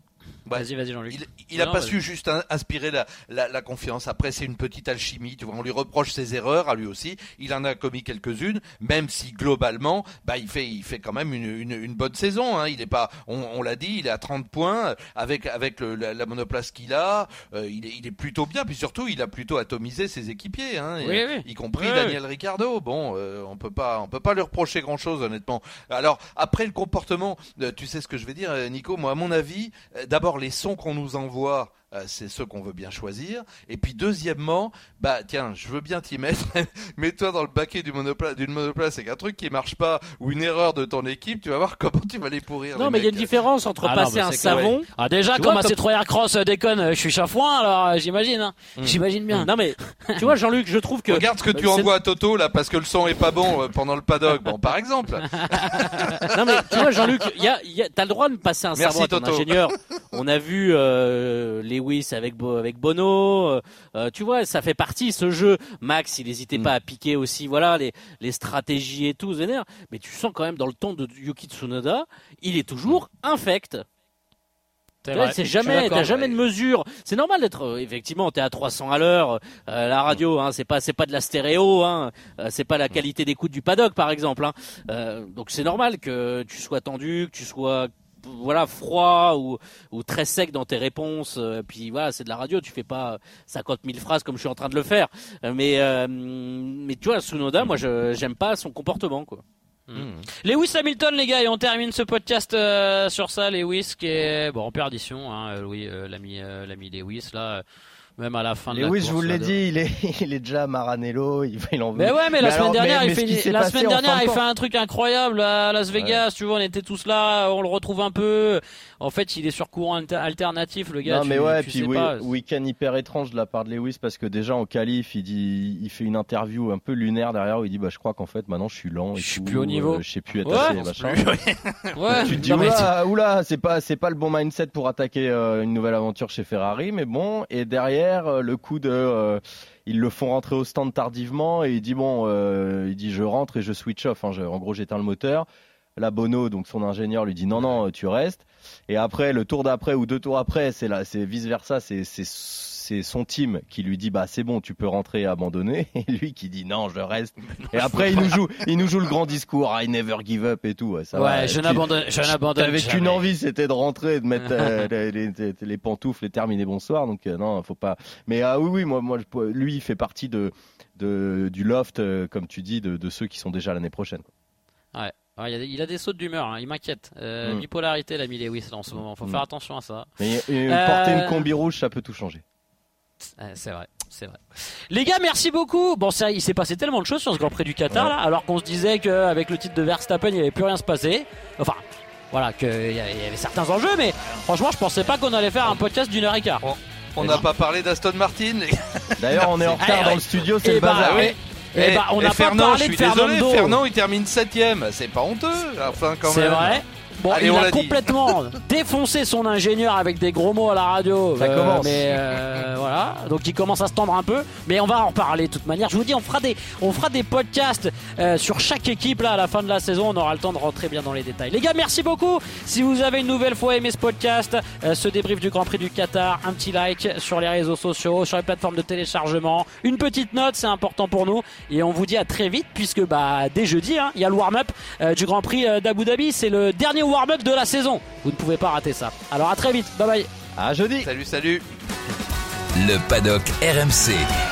Bah, vas-y, vas-y Jean-Luc. Il, il a non, pas vas-y. su juste in- inspirer la, la, la confiance. Après, c'est une petite alchimie. Tu vois, on lui reproche ses erreurs à lui aussi. Il en a commis quelques-unes, même si globalement, bah, il fait, il fait quand même une, une, une bonne saison. Hein. Il est pas, on, on l'a dit, il est à trente points avec avec le, la, la monoplace qu'il a. Euh, il est, il est plutôt bien. Puis surtout, il a plutôt atomisé ses équipiers, hein, Oui, et, oui. y compris Oui, Daniel Ricciardo. Bon, euh, on peut pas, on peut pas lui reprocher grand-chose, honnêtement. Alors après le comportement, euh, tu sais ce que je vais dire, Nico. Moi, à mon avis, euh, d'abord les sons qu'on nous envoie, euh, c'est ceux qu'on veut bien choisir. Et puis deuxièmement, bah tiens, je veux bien t'y mettre. Mets-toi dans le baquet du monopla- d'une monoplace avec un truc qui marche pas ou une erreur de ton équipe, tu vas voir comment tu vas les pourrir. Non, les mais il y a mecs. une différence entre Ah non, passer mais un c'est savon. clair. Ah déjà, Tu comme vois, un comme- Citroën Cross euh, déconne, euh, je suis chafouin, alors euh, j'imagine. Hein. Mm. J'imagine bien. Non, mais tu vois, Jean-Luc, je trouve que. Regarde ce que tu c'est- envoies à Toto là parce que le son est pas bon euh, pendant le paddock. Bon, par exemple. Non, mais tu vois, Jean-Luc, y a, y a, t'as le droit de passer un Merci, savon à ton Toto. ingénieur. On a vu euh, Lewis avec, Bo- avec Bono. Euh, euh, tu vois, ça fait partie ce jeu. Max, il n'hésitait Mm. pas à piquer aussi, voilà, les, les stratégies et tout, vénère. Mais tu sens quand même dans le ton de Yuki Tsunoda, il est toujours infect. C'est Tu vois, vrai. c'est Je suis jamais, d'accord, t'as jamais ouais. de mesure. C'est normal d'être, euh, effectivement, t'es à trois cents à l'heure. Euh, la radio, hein, c'est pas, c'est pas de la stéréo, hein. Euh, c'est pas la qualité d'écoute du paddock, par exemple. Hein. Euh, donc c'est normal que tu sois tendu, que tu sois, voilà, froid ou, ou très sec dans tes réponses. Euh, puis voilà, c'est de la radio, tu fais pas cinquante mille phrases comme je suis en train de le faire. Euh, mais, euh, mais tu vois, Tsunoda, moi, je, j'aime pas son comportement, quoi. Mmh. Lewis Hamilton, les gars, et on termine ce podcast euh, sur ça. Lewis qui est bon en perdition, hein, euh, oui, euh, l'ami, euh, l'ami Lewis là, euh, même à la fin de la Lewis, course. je vous là, l'ai de- dit, il est, il est déjà à Maranello, il, il en veut. Mais ouais, mais, la Mais semaine alors, dernière, mais- il mais ce fait, qui s'est la passé semaine en fin dernière, de il course. fait un truc incroyable à Las Vegas. Tu vois, on était tous là, on le retrouve un peu. En fait, il est sur courant alter- alternatif, le gars. Non tu, mais ouais, tu puis sais oui, pas. week-end hyper étrange de la part de Lewis parce que déjà en qualif, il dit, il fait une interview un peu lunaire derrière où il dit bah je crois qu'en fait maintenant je suis lent, et Je suis tout, plus au niveau. euh, je sais plus être Ouais, assez, je pense machin. Ouais, Tu te dis non, mais oula, oula, c'est pas c'est pas le bon mindset pour attaquer euh, une nouvelle aventure chez Ferrari, mais bon. Et derrière euh, le coup de euh, ils le font rentrer au stand tardivement et il dit bon, euh, il dit je rentre et je switch off. Hein, je- en gros j'éteins le moteur. La Bono, donc son ingénieur, lui dit non non tu restes. Et après le tour d'après ou deux tours après, c'est là, c'est vice versa, c'est c'est c'est son team qui lui dit bah c'est bon tu peux rentrer et abandonner et lui qui dit non je reste. Et après il nous joue il nous joue le grand discours I never give up et tout. Ouais, ça ouais, va, je tu- n'abandonne, je n'abandonne T'avais jamais. qu'une envie, c'était de rentrer, et de mettre euh, les, les, les- les pantoufles et terminer bonsoir. Donc euh, non, faut pas. Mais ah oui, oui, moi, moi, je- lui, il fait partie de, de du loft, euh, comme tu dis, de, de ceux qui sont déjà l'année prochaine. Ouais. Ouais, il, a, il a des sautes d'humeur, hein, il m'inquiète. Euh, Mm. Bipolarité, l'ami Lewis, là, en ce moment. Faut Mm. faire attention à ça. Mais euh, Euh, porter une combi rouge, ça peut tout changer. Euh, c'est vrai, c'est vrai. Les gars, merci beaucoup. Bon, ça, il s'est passé tellement de choses sur ce Grand Prix du Qatar, Ouais. là, alors qu'on se disait qu'avec le titre de Verstappen, il n'y avait plus rien se passer. Enfin, voilà, qu'il y, avait- il y avait certains enjeux, mais franchement, je pensais pas qu'on allait faire un podcast d'une heure et quart. On n'a pas parlé d'Aston Martin. Les... D'ailleurs, on est en retard Ah, dans ouais. le studio, c'est Eh le bah, bazar. ouais. Eh bah, on n'a pas Fernand, parlé je de suis désolé, Fernando. Fernand, il termine septième. C'est pas honteux, enfin quand C'est même. vrai. Bon, Allez, il on a l'a dit. complètement défoncé son ingénieur avec des gros mots à la radio. Ça commence. Mais euh, voilà, donc il commence à se tendre un peu. Mais on va en reparler de toute manière. Je vous dis, on fera des, on fera des podcasts euh, sur chaque équipe là à la fin de la saison. On aura le temps de rentrer bien dans les détails. Les gars, merci beaucoup. Si vous avez une nouvelle fois aimé ce podcast, euh, ce débrief du Grand Prix du Qatar, un petit like sur les réseaux sociaux, sur les plateformes de téléchargement, une petite note, c'est important pour nous. Et on vous dit à très vite puisque bah dès jeudi, hein, il y a le warm-up euh, du Grand Prix euh, d'Abu Dhabi. C'est le dernier warm-up de la saison. Vous ne pouvez pas rater ça. Alors à très vite. Bye bye. À jeudi. Salut, salut. Le paddock R M C.